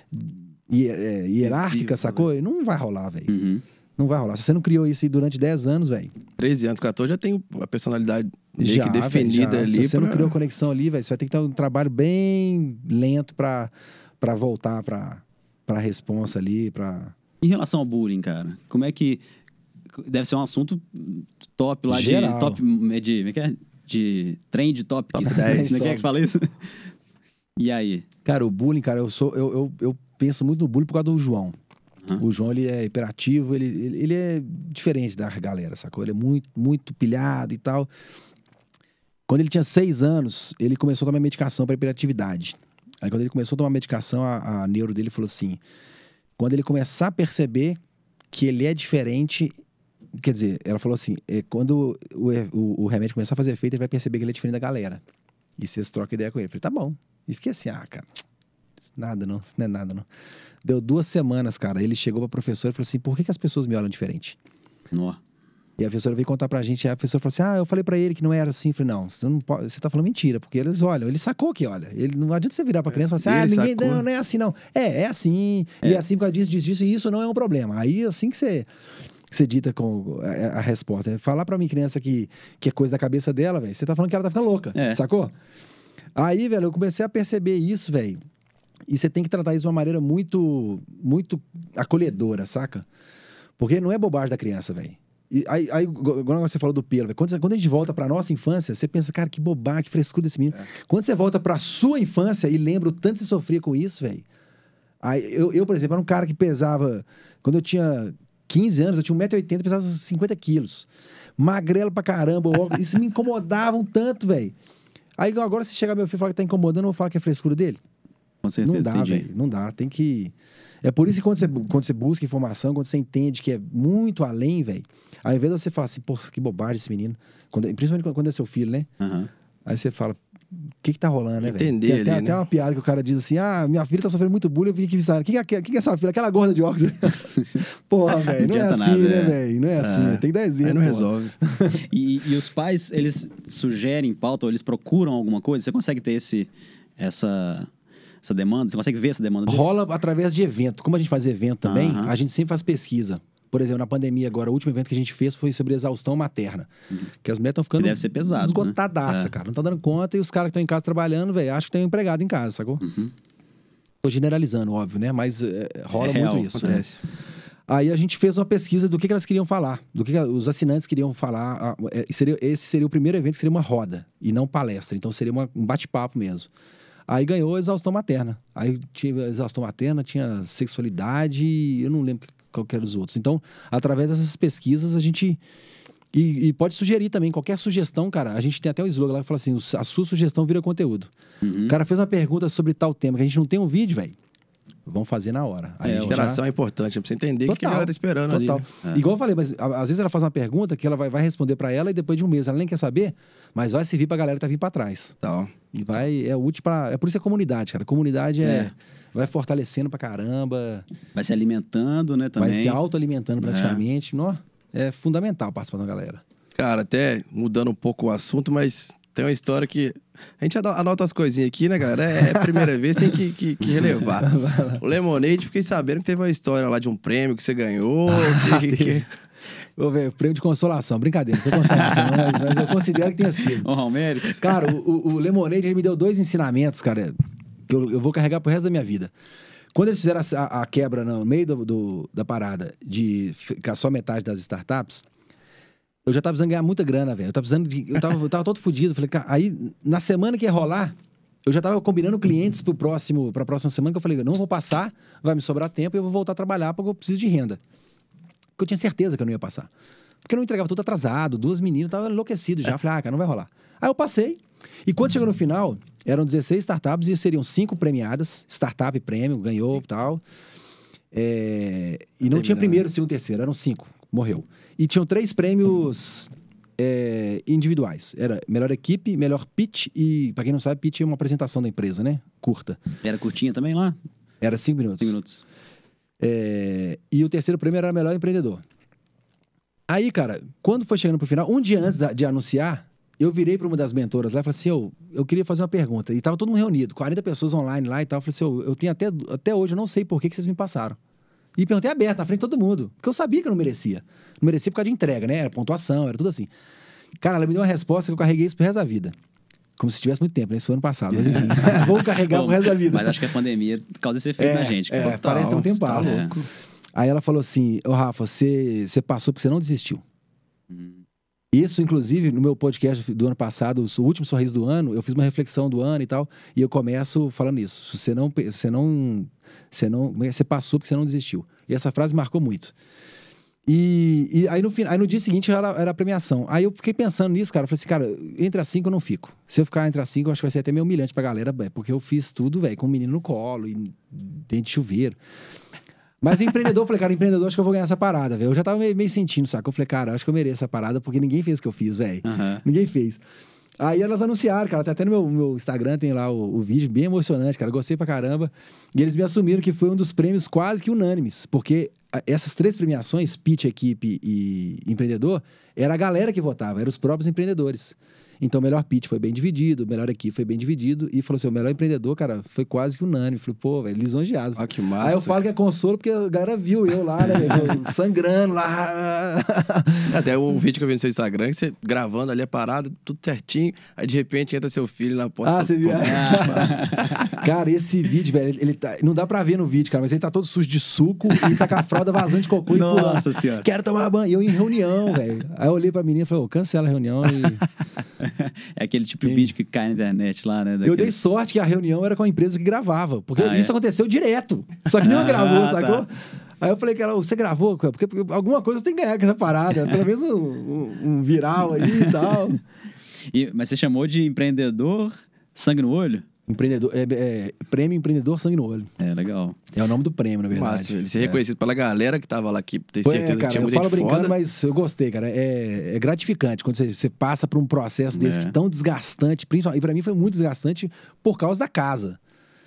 hierárquica, sacou? Né? Não vai rolar, velho. Não vai rolar. Se você não criou isso aí durante 10 anos, velho... 13 anos, 14, já tem a personalidade meio que definida ali. Se você não criou conexão ali, velho, você vai ter que ter um trabalho bem lento pra voltar pra responsa ali, pra... Em relação ao bullying, cara, como é que... Deve ser um assunto top lá geral. de trend topics. Top 10. Quem é que fala isso? E aí? Cara, o bullying, cara, eu penso muito no bullying por causa do João. O João, ele é hiperativo, ele é diferente da galera, sacou? Ele é muito, muito pilhado e tal. Quando ele tinha 6 anos, ele começou a tomar medicação para hiperatividade. Aí quando ele começou a tomar medicação, a neuro dele falou assim, quando ele começar a perceber que ele é diferente, quer dizer, ela falou assim, quando o remédio começar a fazer efeito, ele vai perceber que ele é diferente da galera. E vocês trocam ideia com ele. Eu falei, tá bom. E fiquei assim, cara, isso não é nada não. Deu 2 semanas, cara, ele chegou pra professora e falou assim, por que as pessoas me olham diferente? Nó. E a professora veio contar pra gente, aí a professora falou assim, eu falei pra ele que não era assim. Eu falei, não, você tá falando mentira, porque eles olham, ele sacou que olha. Não adianta você virar pra criança e falar assim, ninguém, não é assim não. É assim, e é assim por causa disso, e isso não é um problema. Aí assim que você dita com a resposta. Né? Falar pra mim, criança, que é coisa da cabeça dela, velho, você tá falando que ela tá ficando louca, sacou? Aí, velho, eu comecei a perceber isso, velho. E você tem que tratar isso de uma maneira muito, muito acolhedora, saca? Porque não é bobagem da criança, velho. E aí, quando você falou do pelo, véio, quando a gente volta pra nossa infância, você pensa, cara, que bobagem, que frescura desse menino. Quando você volta pra sua infância e lembra o tanto que você sofria com isso, velho. Aí, eu, por exemplo, era um cara que pesava... Quando eu tinha 15 anos, eu tinha 1,80m, pesava 50 quilos. Magrelo pra caramba. Isso me incomodava um tanto, velho. Aí agora, se chegar meu filho e falar que tá incomodando, eu vou falar que é frescura dele? Com certeza, não dá, velho. Não dá. Tem que... É por isso que quando você busca informação, quando você entende que é muito além, velho, ao invés de você falar assim, pô, que bobagem esse menino, principalmente quando é seu filho, né? Aí você fala, o que tá rolando, né, velho? Entender Tem até uma piada que o cara diz assim, minha filha tá sofrendo muito bullying, eu vim aqui visitar. Quem é sua filha? Aquela gorda de óculos. Porra, velho, não é assim, nada, né, velho? Não é assim, tem que dar exemplo. Aí não resolve. E os pais, eles sugerem pauta, ou eles procuram alguma coisa? Você consegue ter essa demanda? Você consegue ver essa demanda deles? Rola através de evento. Como a gente faz evento também, a gente sempre faz pesquisa. Por exemplo, na pandemia agora, o último evento que a gente fez foi sobre exaustão materna. Que as mulheres estão ficando deve ser pesado, esgotadaça, cara. Não tá dando conta e os caras que estão em casa trabalhando, velho, acham que tem um empregado em casa, sacou? Tô generalizando, óbvio, né? Mas rola real, muito isso. Acontece. Aí a gente fez uma pesquisa do que elas queriam falar, do que os assinantes queriam falar. Esse seria o primeiro evento, que seria uma roda, e não palestra. Então seria um bate-papo mesmo. Aí ganhou a exaustão materna. Aí tinha a exaustão materna, tinha sexualidade, eu não lembro qual que era os outros. Então, através dessas pesquisas, a gente... E pode sugerir também, qualquer sugestão, cara. A gente tem até um slogan lá que fala assim, a sua sugestão vira conteúdo. O cara fez uma pergunta sobre tal tema, que a gente não tem um vídeo, velho. Vamos fazer na hora. A interação é importante, pra você entender o que a galera tá esperando total. ali. Igual eu falei, mas às vezes ela faz uma pergunta que ela vai responder pra ela e depois de um mês ela nem quer saber, mas vai servir pra galera que tá vindo pra trás. Tá. E é útil pra... É por isso que é comunidade, cara. Comunidade vai fortalecendo pra caramba. Vai se alimentando, né, também. Vai se autoalimentando praticamente. É fundamental participar da galera. Cara, até mudando um pouco o assunto, mas tem uma história que... A gente anota as coisinhas aqui, né, galera? É a primeira vez, tem que relevar. O Lemonade, fiquei sabendo que teve uma história lá de um prêmio que você ganhou. Ô, velho, prêmio de consolação. Brincadeira, não foi consolação, mas eu considero que tenha sido. Oh, mérito. Cara, o Lemonade, ele me deu 2 ensinamentos, cara, que eu vou carregar pro resto da minha vida. Quando eles fizeram a quebra no meio da parada de ficar só metade das startups, eu já tava precisando ganhar muita grana, velho. Eu tava todo fodido. Falei, cara, aí na semana que ia rolar, eu já tava combinando clientes pra próxima semana, que eu falei, eu não vou passar, vai me sobrar tempo e eu vou voltar a trabalhar porque eu preciso de renda. Porque eu tinha certeza que eu não ia passar. Porque eu não entregava tudo atrasado, 2 meninas, tava enlouquecido já. Falei, cara, não vai rolar. Aí eu passei. E quando chegou no final, eram 16 startups e seriam 5 premiadas. Startup prêmio, ganhou e tal. E não tinha primeiro, segundo, terceiro. Eram 5. Morreu. E tinham 3 prêmios individuais. Era melhor equipe, melhor pitch e, pra quem não sabe, pitch é uma apresentação da empresa, né? Curta. Era curtinha também lá? Era 5 minutos. 5 minutos. E o terceiro prêmio era melhor empreendedor. Aí, cara, quando foi chegando pro final, um dia antes de anunciar, eu virei para uma das mentoras lá e falei assim, eu queria fazer uma pergunta. E tava todo mundo reunido, 40 pessoas online lá e tal. Eu falei assim, eu tenho até hoje, eu não sei por que vocês me passaram. E perguntei aberto, na frente de todo mundo. Porque eu sabia que eu não merecia. Não merecia por causa de entrega, né? Era pontuação, era tudo assim. Cara, ela me deu uma resposta que eu carreguei isso pro resto da vida. Como se tivesse muito tempo, né? Isso foi ano passado, mas enfim. Vou carregar pro resto da vida. Mas acho que a pandemia causa esse efeito na gente. Parece ter um tempo passo. Aí ela falou assim, Rafa, você passou porque você não desistiu. Isso, inclusive, no meu podcast do ano passado, o último sorriso do ano, eu fiz uma reflexão do ano e tal, e eu começo falando isso. Você passou porque você não desistiu. E essa frase marcou muito. E aí no dia seguinte era a premiação. Aí eu fiquei pensando nisso, cara. Eu falei assim, cara, entre as 5 eu não fico. Se eu ficar entre as 5, eu acho que vai ser até meio humilhante pra galera, porque eu fiz tudo, velho, com um menino no colo e dentro de chuveiro. Mas empreendedor, eu falei, cara, empreendedor, acho que eu vou ganhar essa parada, velho. Eu já tava meio sentindo, saca? Eu falei, cara, acho que eu mereço essa parada, porque ninguém fez o que eu fiz, velho. Ninguém fez. Aí elas anunciaram, cara, até no meu Instagram tem lá o vídeo, bem emocionante, cara, gostei pra caramba. E eles me assumiram que foi um dos prêmios quase que unânimes, porque essas 3 premiações, pitch, equipe e empreendedor, era a galera que votava, eram os próprios empreendedores. Então, o melhor pitch foi bem dividido, o melhor equipe foi bem dividido. E falou assim, o melhor empreendedor, cara, foi quase que unânime. Falei, pô, velho, lisonjeado. Ah, que massa. Aí eu falo que é consolo porque a galera viu eu lá, né, velho, sangrando lá. Até um vídeo que eu vi no seu Instagram, que você gravando ali a parada, tudo certinho. Aí, de repente, entra seu filho na porta. Ah, você viu? Cara, esse vídeo, velho, ele tá... Não dá pra ver no vídeo, cara, mas ele tá todo sujo de suco e tá com a fralda vazando de cocô e pulando. Nossa senhora. Quero tomar banho. E eu em reunião, velho. Aí eu olhei pra menina e falei, cancela a reunião e... É aquele tipo de vídeo que cai na internet lá, né? Eu dei sorte que a reunião era com a empresa que gravava. Porque isso aconteceu direto. Só que não gravou, sacou? Tá. Aí eu falei, cara, você gravou? Porque alguma coisa você tem que ganhar com essa parada. Pelo menos um viral aí e tal. Mas você chamou de empreendedor sangue no olho? Empreendedor, prêmio Empreendedor Sangue no Olho. É, legal. É o nome do prêmio, na verdade. Massa, ele ser reconhecido pela galera que tava lá, que tem certeza cara, que tinha eu muita falo gente brincando, foda. mas eu gostei, cara. É gratificante quando você passa por um processo desse que tão desgastante, principalmente, e pra mim foi muito desgastante por causa da casa.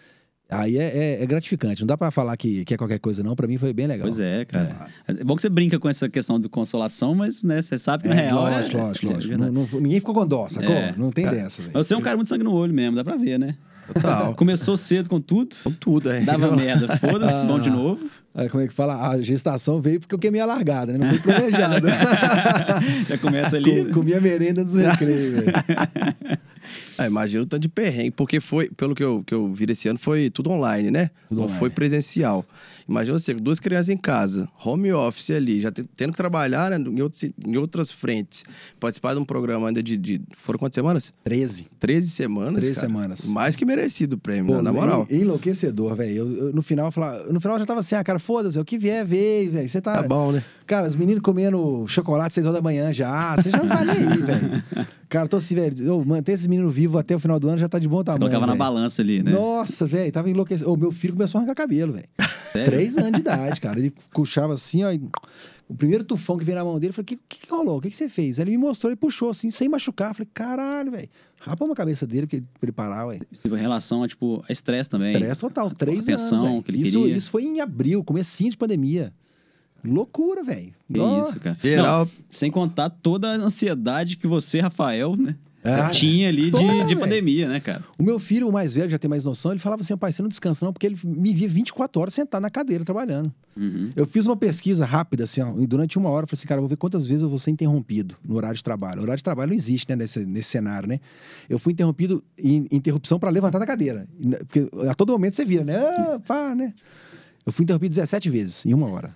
Aí é gratificante. Não dá pra falar que é qualquer coisa, não. Pra mim foi bem legal. Pois é, cara. É bom que você brinca com essa questão de consolação, mas, né, você sabe que na real... Lógico. Ninguém ficou com dó, sacou? Não tem dessa, velho. Você é um cara muito sangue no olho mesmo, dá pra ver, né? Total. Começou cedo com tudo. Com tudo, Dava merda. Foda-se, vamos de novo. Como é que fala? A gestação veio porque eu queimei a largada, né? Não foi planejado. Já começa ali. Comi a merenda dos recreios, velho. Imagina o tanto de perrengue, porque foi, pelo que eu vi esse ano, foi tudo online, né? Tudo Não online. foi presencial. Imagina você, com 2 crianças em casa, home office ali, já tendo que trabalhar, né, em outras frentes. Participar de um programa ainda foram quantas semanas? 13. 13 semanas, 13 cara. semanas. Mais que merecido o prêmio, Pô, na moral. Enlouquecedor, velho. No final eu já tava assim, cara, foda-se, o que vier, veio, velho. Você Tá bom, né? Cara, os meninos comendo chocolate 6 horas da manhã já. Você já não tá nem aí, velho. Cara, tô assim, velho. Manter esses meninos vivos até o final do ano já tá de bom Você tamanho. colocava na velho. balança ali, né? Nossa, velho, tava enlouquecido. Meu filho começou a arrancar cabelo, velho. Sério? 3 anos de idade, cara. Ele puxava assim, ó. O primeiro tufão que veio na mão dele, eu falei, o que rolou? O que você fez? Aí ele me mostrou, ele puxou assim, sem machucar. Eu falei, caralho, velho. Rapou uma cabeça dele pra ele parar, velho. Em relação a, tipo, a estresse também. Estresse total, 3 anos, atenção velho. que ele queria. Isso foi em abril, comecinho de pandemia. Loucura, velho. Que isso, cara. Geral- Não, sem contar toda a ansiedade que você, Rafael, né? Ah, tinha ali pô, de velho. pandemia, né, cara? O meu filho, o mais velho, já tem mais noção, ele falava assim, pai, você não descansa não, porque ele me via 24 horas sentado na cadeira trabalhando. Uhum. Eu fiz uma pesquisa rápida, assim, ó, e durante 1 hora, eu falei assim, cara, eu vou ver quantas vezes eu vou ser interrompido no horário de trabalho. O horário de trabalho não existe, né, nesse cenário, né? Eu fui interrompido em interrupção para levantar da cadeira. Porque a todo momento você vira, né? Ah, pá, né? Eu fui interrompido 17 vezes em 1 hora.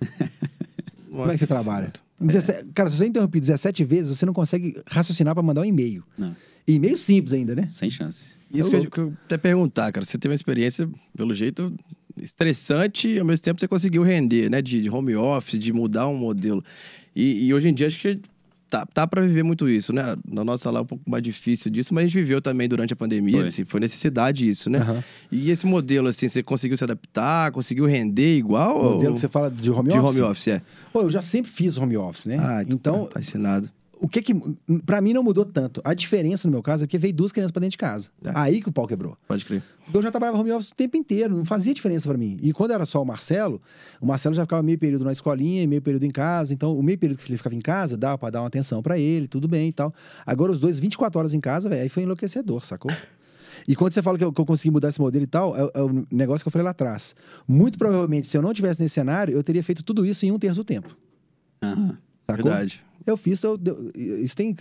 Como é que você trabalha? 17 Cara, se você interromper 17 vezes, você não consegue raciocinar para mandar um e-mail. Não, E e-mail simples ainda, né? sem chance. Isso que eu até perguntar, cara. Você teve uma experiência, pelo jeito, estressante e ao mesmo tempo você conseguiu render, né? De home office, de mudar um modelo. E hoje em dia acho que tá para viver muito isso, né? Na nossa lá é um pouco mais difícil disso, mas a gente viveu também durante a pandemia, Foi. assim, foi necessidade isso, né? Aham. E esse modelo, assim, você conseguiu se adaptar, conseguiu render igual? O modelo que você fala de home office? De home office, é. Pô, eu já sempre fiz home office, né? Ah, então, tá ensinado. o que pra mim não mudou tanto. A diferença no meu caso é porque veio 2 crianças pra dentro de casa. É. Aí que o pau quebrou. Pode crer. Porque eu já trabalhava home office o tempo inteiro, não fazia diferença pra mim. E quando era só o Marcelo já ficava meio período na escolinha e meio período em casa. Então, o meio período que ele ficava em casa, dava pra dar uma atenção pra ele, tudo bem e tal. Agora, os dois 24 horas em casa, velho, aí foi enlouquecedor, sacou? E quando você fala que eu consegui mudar esse modelo e tal, é o negócio que eu falei lá atrás. Muito provavelmente, se eu não tivesse nesse cenário, eu teria feito tudo isso em 1/3 do tempo. Aham. Sacou? Verdade. Eu fiz, isso tem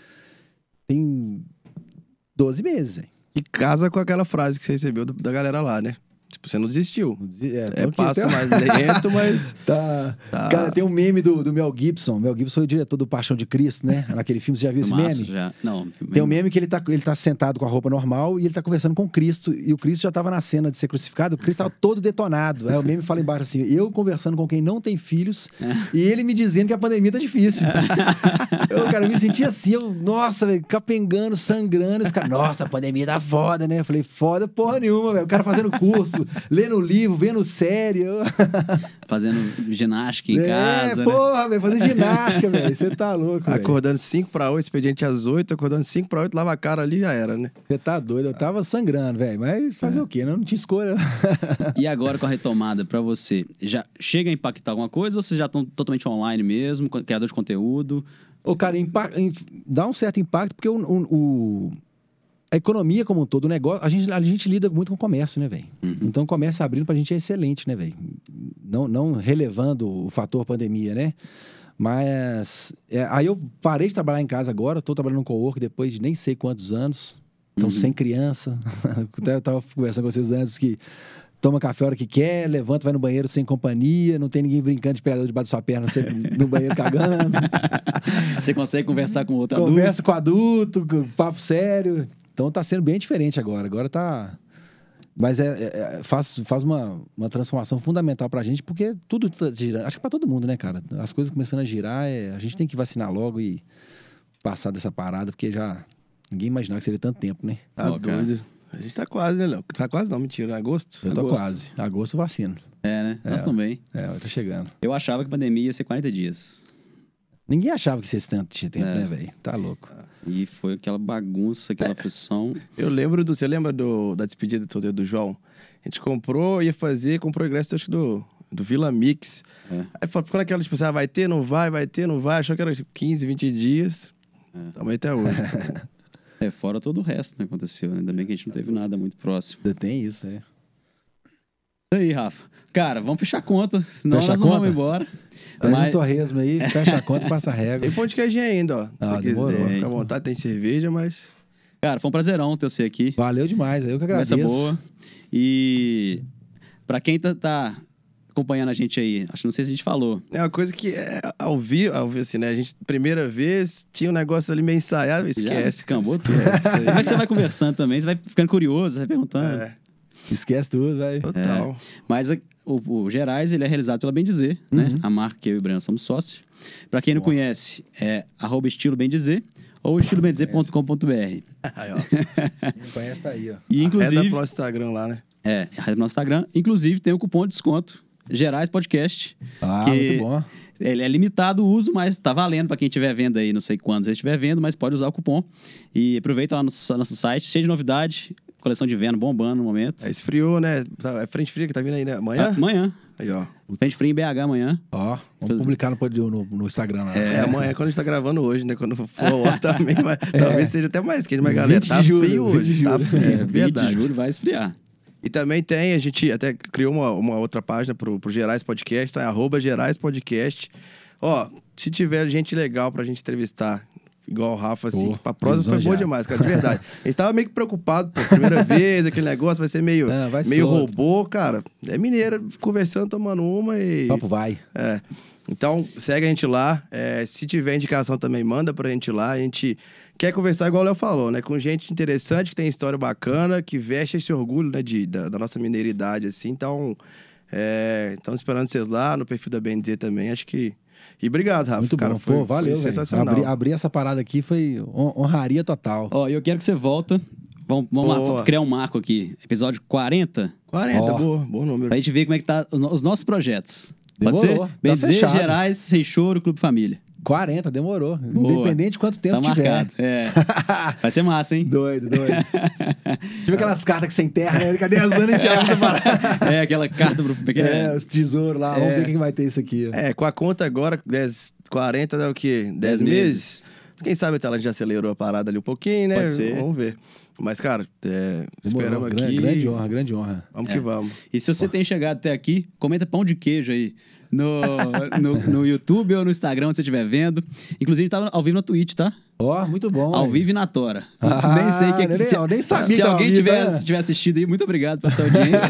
12 meses, velho. E casa com aquela frase que você recebeu da galera lá, né? Tipo, você não desistiu. É passo mais lento, mas... Tá. Tá. Cara, tem um meme do Mel Gibson. Mel Gibson foi o diretor do Paixão de Cristo, né? Naquele filme, você já viu esse Massa, meme? já. Não, Tem um meme que ele tá sentado com a roupa normal e ele tá conversando com Cristo. E o Cristo já tava na cena de ser crucificado. O Cristo tava todo detonado. Aí o meme fala embaixo assim, eu conversando com quem não tem filhos e ele me dizendo que a pandemia tá difícil. Eu me senti assim, nossa, velho, capengando, sangrando. Os caras, nossa, a pandemia tá foda, né? Eu falei, foda porra nenhuma, velho. O cara fazendo curso, lendo livro, vendo série. Fazendo ginástica em casa, né? Porra, velho, fazendo ginástica, velho. Você tá louco, velho. Acordando 5/8, expediente às 8, acordando 5/8, lava a cara ali, já era, né? Você tá doido, eu tava sangrando, velho. Mas fazer o quê? Não tinha escolha. E agora com a retomada, pra você, já chega a impactar alguma coisa ou vocês já estão totalmente online mesmo, criador de conteúdo? Ô, cara, dá um certo impacto, porque a economia como um todo, o negócio, a gente lida muito com o comércio, né, velho? Então, o comércio abrindo pra gente é excelente, né, velho? Não relevando o fator pandemia, né? Mas aí eu parei de trabalhar em casa agora, tô trabalhando no cowork depois de nem sei quantos anos. Então, sem criança. Eu tava conversando com vocês antes que toma café a hora que quer, levanta, vai no banheiro sem companhia, não tem ninguém brincando de pegador debaixo da sua perna, você no banheiro cagando. Você consegue conversar com outro adulto? Conversa com adulto, com papo sério. Então tá sendo bem diferente agora. Agora tá... Mas faz uma transformação fundamental pra gente, porque tudo tá girando. Acho que pra todo mundo, né, cara? As coisas começando a girar, a gente tem que vacinar logo e passar dessa parada, porque já... Ninguém imaginava que seria tanto tempo, né? Tá Ó, cara. doido. A gente tá quase, né, Léo? Tá quase não, mentira. Agosto? Eu tô Agosto. quase. Agosto eu vacino. É, né? Nós também. Tá chegando. Eu achava que a pandemia ia ser 40 dias. Ninguém achava que esse tanto tinha tempo, né, velho? Tá louco. E foi aquela bagunça, aquela aflição. Eu lembro você lembra da despedida do solteiro do João? A gente comprou ingresso, acho que do Vila Mix. É. Aí ficou naquela, tipo assim, vai ter, não vai, achou que era tipo 15, 20 dias. Tamo aí até hoje. Fora todo o resto, né? Aconteceu, né? Ainda bem que a gente não teve nada muito próximo. Ainda tem isso, Isso aí, Rafa. Cara, vamos fechar a conta, senão Fecha nós a não conta? vamos embora. Faz Mas- um torresmo aí, fecha a conta e passa a régua. Tem pão de queijo ainda, ó. Se Ah, você quiser, demorou. fica à vontade, tem cerveja, mas Cara, foi um prazerão ter você aqui. Valeu demais, eu que agradeço. Conversa boa. E pra quem tá acompanhando a gente aí, acho que não sei se a gente falou. É uma coisa que é ao vivo assim, né? A gente, primeira vez, tinha um negócio ali meio ensaiado, esquece. Acabou tudo. Esquece aí. Como é que você vai conversando também? Você vai ficando curioso, você vai perguntando. É, Esquece tudo, vai. total. Mas o Gerais, ele é realizado pela Bem Dizer, né? A marca que eu e o Breno somos sócios. Pra quem não conhece, é @estilobendizer ou estilobendizer.com.br. Aí, ó. Quem conhece tá aí, ó. E É inclusive... do nosso Instagram lá, né? É no nosso Instagram. Inclusive, tem o cupom de desconto Gerais Podcast. Ah, que muito bom. Ele é limitado o uso, mas tá valendo pra quem estiver vendo aí, não sei quando você estiver vendo, mas pode usar o cupom. E aproveita lá no nosso site, cheio de novidade. Coleção de inverno bombando no momento. É, esfriou, né? É frente fria que tá vindo aí, né? Amanhã? Amanhã. Aí, ó. Frente frio em BH amanhã. Ó, vamos publicar no Instagram lá. É, amanhã quando a gente tá gravando hoje, né? Quando for ao ar também, talvez seja até mais quente, mas galera, 20 tá de julho, frio 20 hoje. de Tá julho. frio, 20 de verdade. julho vai esfriar. E também a gente até criou uma outra página pro Gerais Podcast, tá? @Gerais Podcast. Ó, se tiver gente legal pra gente entrevistar, igual o Rafa, assim, Pô, pra prosa foi boa lisonjeado. demais, cara, de verdade. A gente tava meio que preocupado, pô, primeira vez, aquele negócio vai ser meio Vai meio solto. robô, cara. É mineiro, conversando, tomando uma e... Papo vai. É. Então, segue a gente lá. Se tiver indicação também, manda pra gente lá. A gente quer conversar, igual o Léo falou, né? Com gente interessante, que tem história bacana, que veste esse orgulho, né? Da nossa mineiridade, assim. Então, estamos esperando vocês lá, no perfil da BNZ também. Acho que... E obrigado, Rafa. Muito cara, bom. foi, Pô, valeu, foi velho. sensacional. Abrir essa parada aqui foi honraria total. Ó, eu quero que você volta. Vamos Boa. lá, criar um marco aqui. Episódio 40. 40, Ó. bom número. Pra gente ver como é que tá os nossos projetos. Demorou. Pode Tá ser? Bem dizer, fechado. Gerais, Sem Choro, Clube Família. 40, demorou. Boa. Independente de quanto tempo Tá tiver. marcado. É. Vai ser massa, hein? Doido. Tive aquelas cartas que você enterra, né? Cadê as anos a gente abre essa parada? É, aquela carta pro pequeno. Os tesouros lá. Vamos ver o que vai ter isso aqui. ó. Com a conta agora, 40 dá o quê? 10 meses? Quem sabe até ela já acelerou a parada ali um pouquinho, né? Pode ser. Vamos ver. Mas, cara, esperamos Demorou. aqui. Grande honra. Vamos que vamos. E se você tem chegado até aqui, comenta pão de queijo aí no YouTube ou no Instagram, onde você estiver vendo. Inclusive, tava ao vivo na Twitch, tá? Ó, muito bom. Ao velho. vivo e na Tora. Ah, nem sei o que é que... eu nem sabia Se que tava alguém ao vivo, tiver assistido aí, muito obrigado pela sua audiência.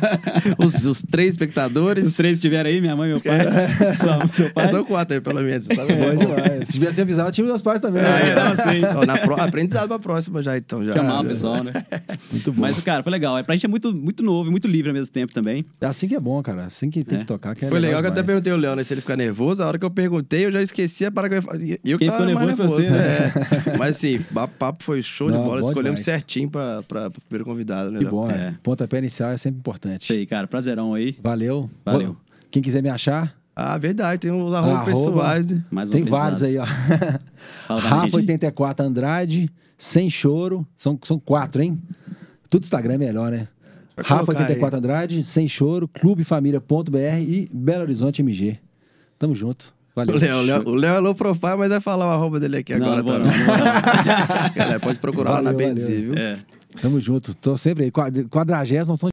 Os 3 espectadores. Os 3 estiveram aí, minha mãe e meu pai. Seu pai. São 4 aí, pelo menos. Tá Bom bom. demais. Se tivesse avisado, tinha meus pais também. Aprendizado pra próxima já, então. Já, Chamar o pessoal, né? Muito bom. Mas, cara, foi legal. Pra gente é muito, muito novo e muito livre ao mesmo tempo também. É assim que é bom, cara. Assim que tem que tocar. Que é Foi legal que eu até demais. perguntei ao Léo, né, se ele ficar nervoso. A hora que eu perguntei, eu já esqueci a parada que eu ia falar. E eu que Quem tava ficou mais nervoso nervoso. foi você, Mas assim, o papo foi show Não, de bola. bom Escolhemos demais. certinho pra primeiro convidado, né, Que Léo? bom, é. Pontapé inicial é sempre importante. Isso aí, cara. Prazerão aí. Valeu. Valeu. Quem quiser me achar, Ah, verdade. Tem uns arroba Arroba. pessoais, né? Mais um tem aprendizado. vários aí, ó. Fala pra gente. Rafa84 Andrade, Sem Choro. São 4, hein? Tudo Instagram é melhor, né? Vai colocar Rafa84 Andrade, Sem Choro, clubefamilia.br e Belo Horizonte MG. Tamo junto. Valeu. O Léo é low profile, mas vai falar o arroba dele aqui Não, agora não vou também. não. Galera, pode procurar lá na Valeu, BNZ, valeu. viu? É. Tamo junto. Tô sempre aí. 40º, nós estamos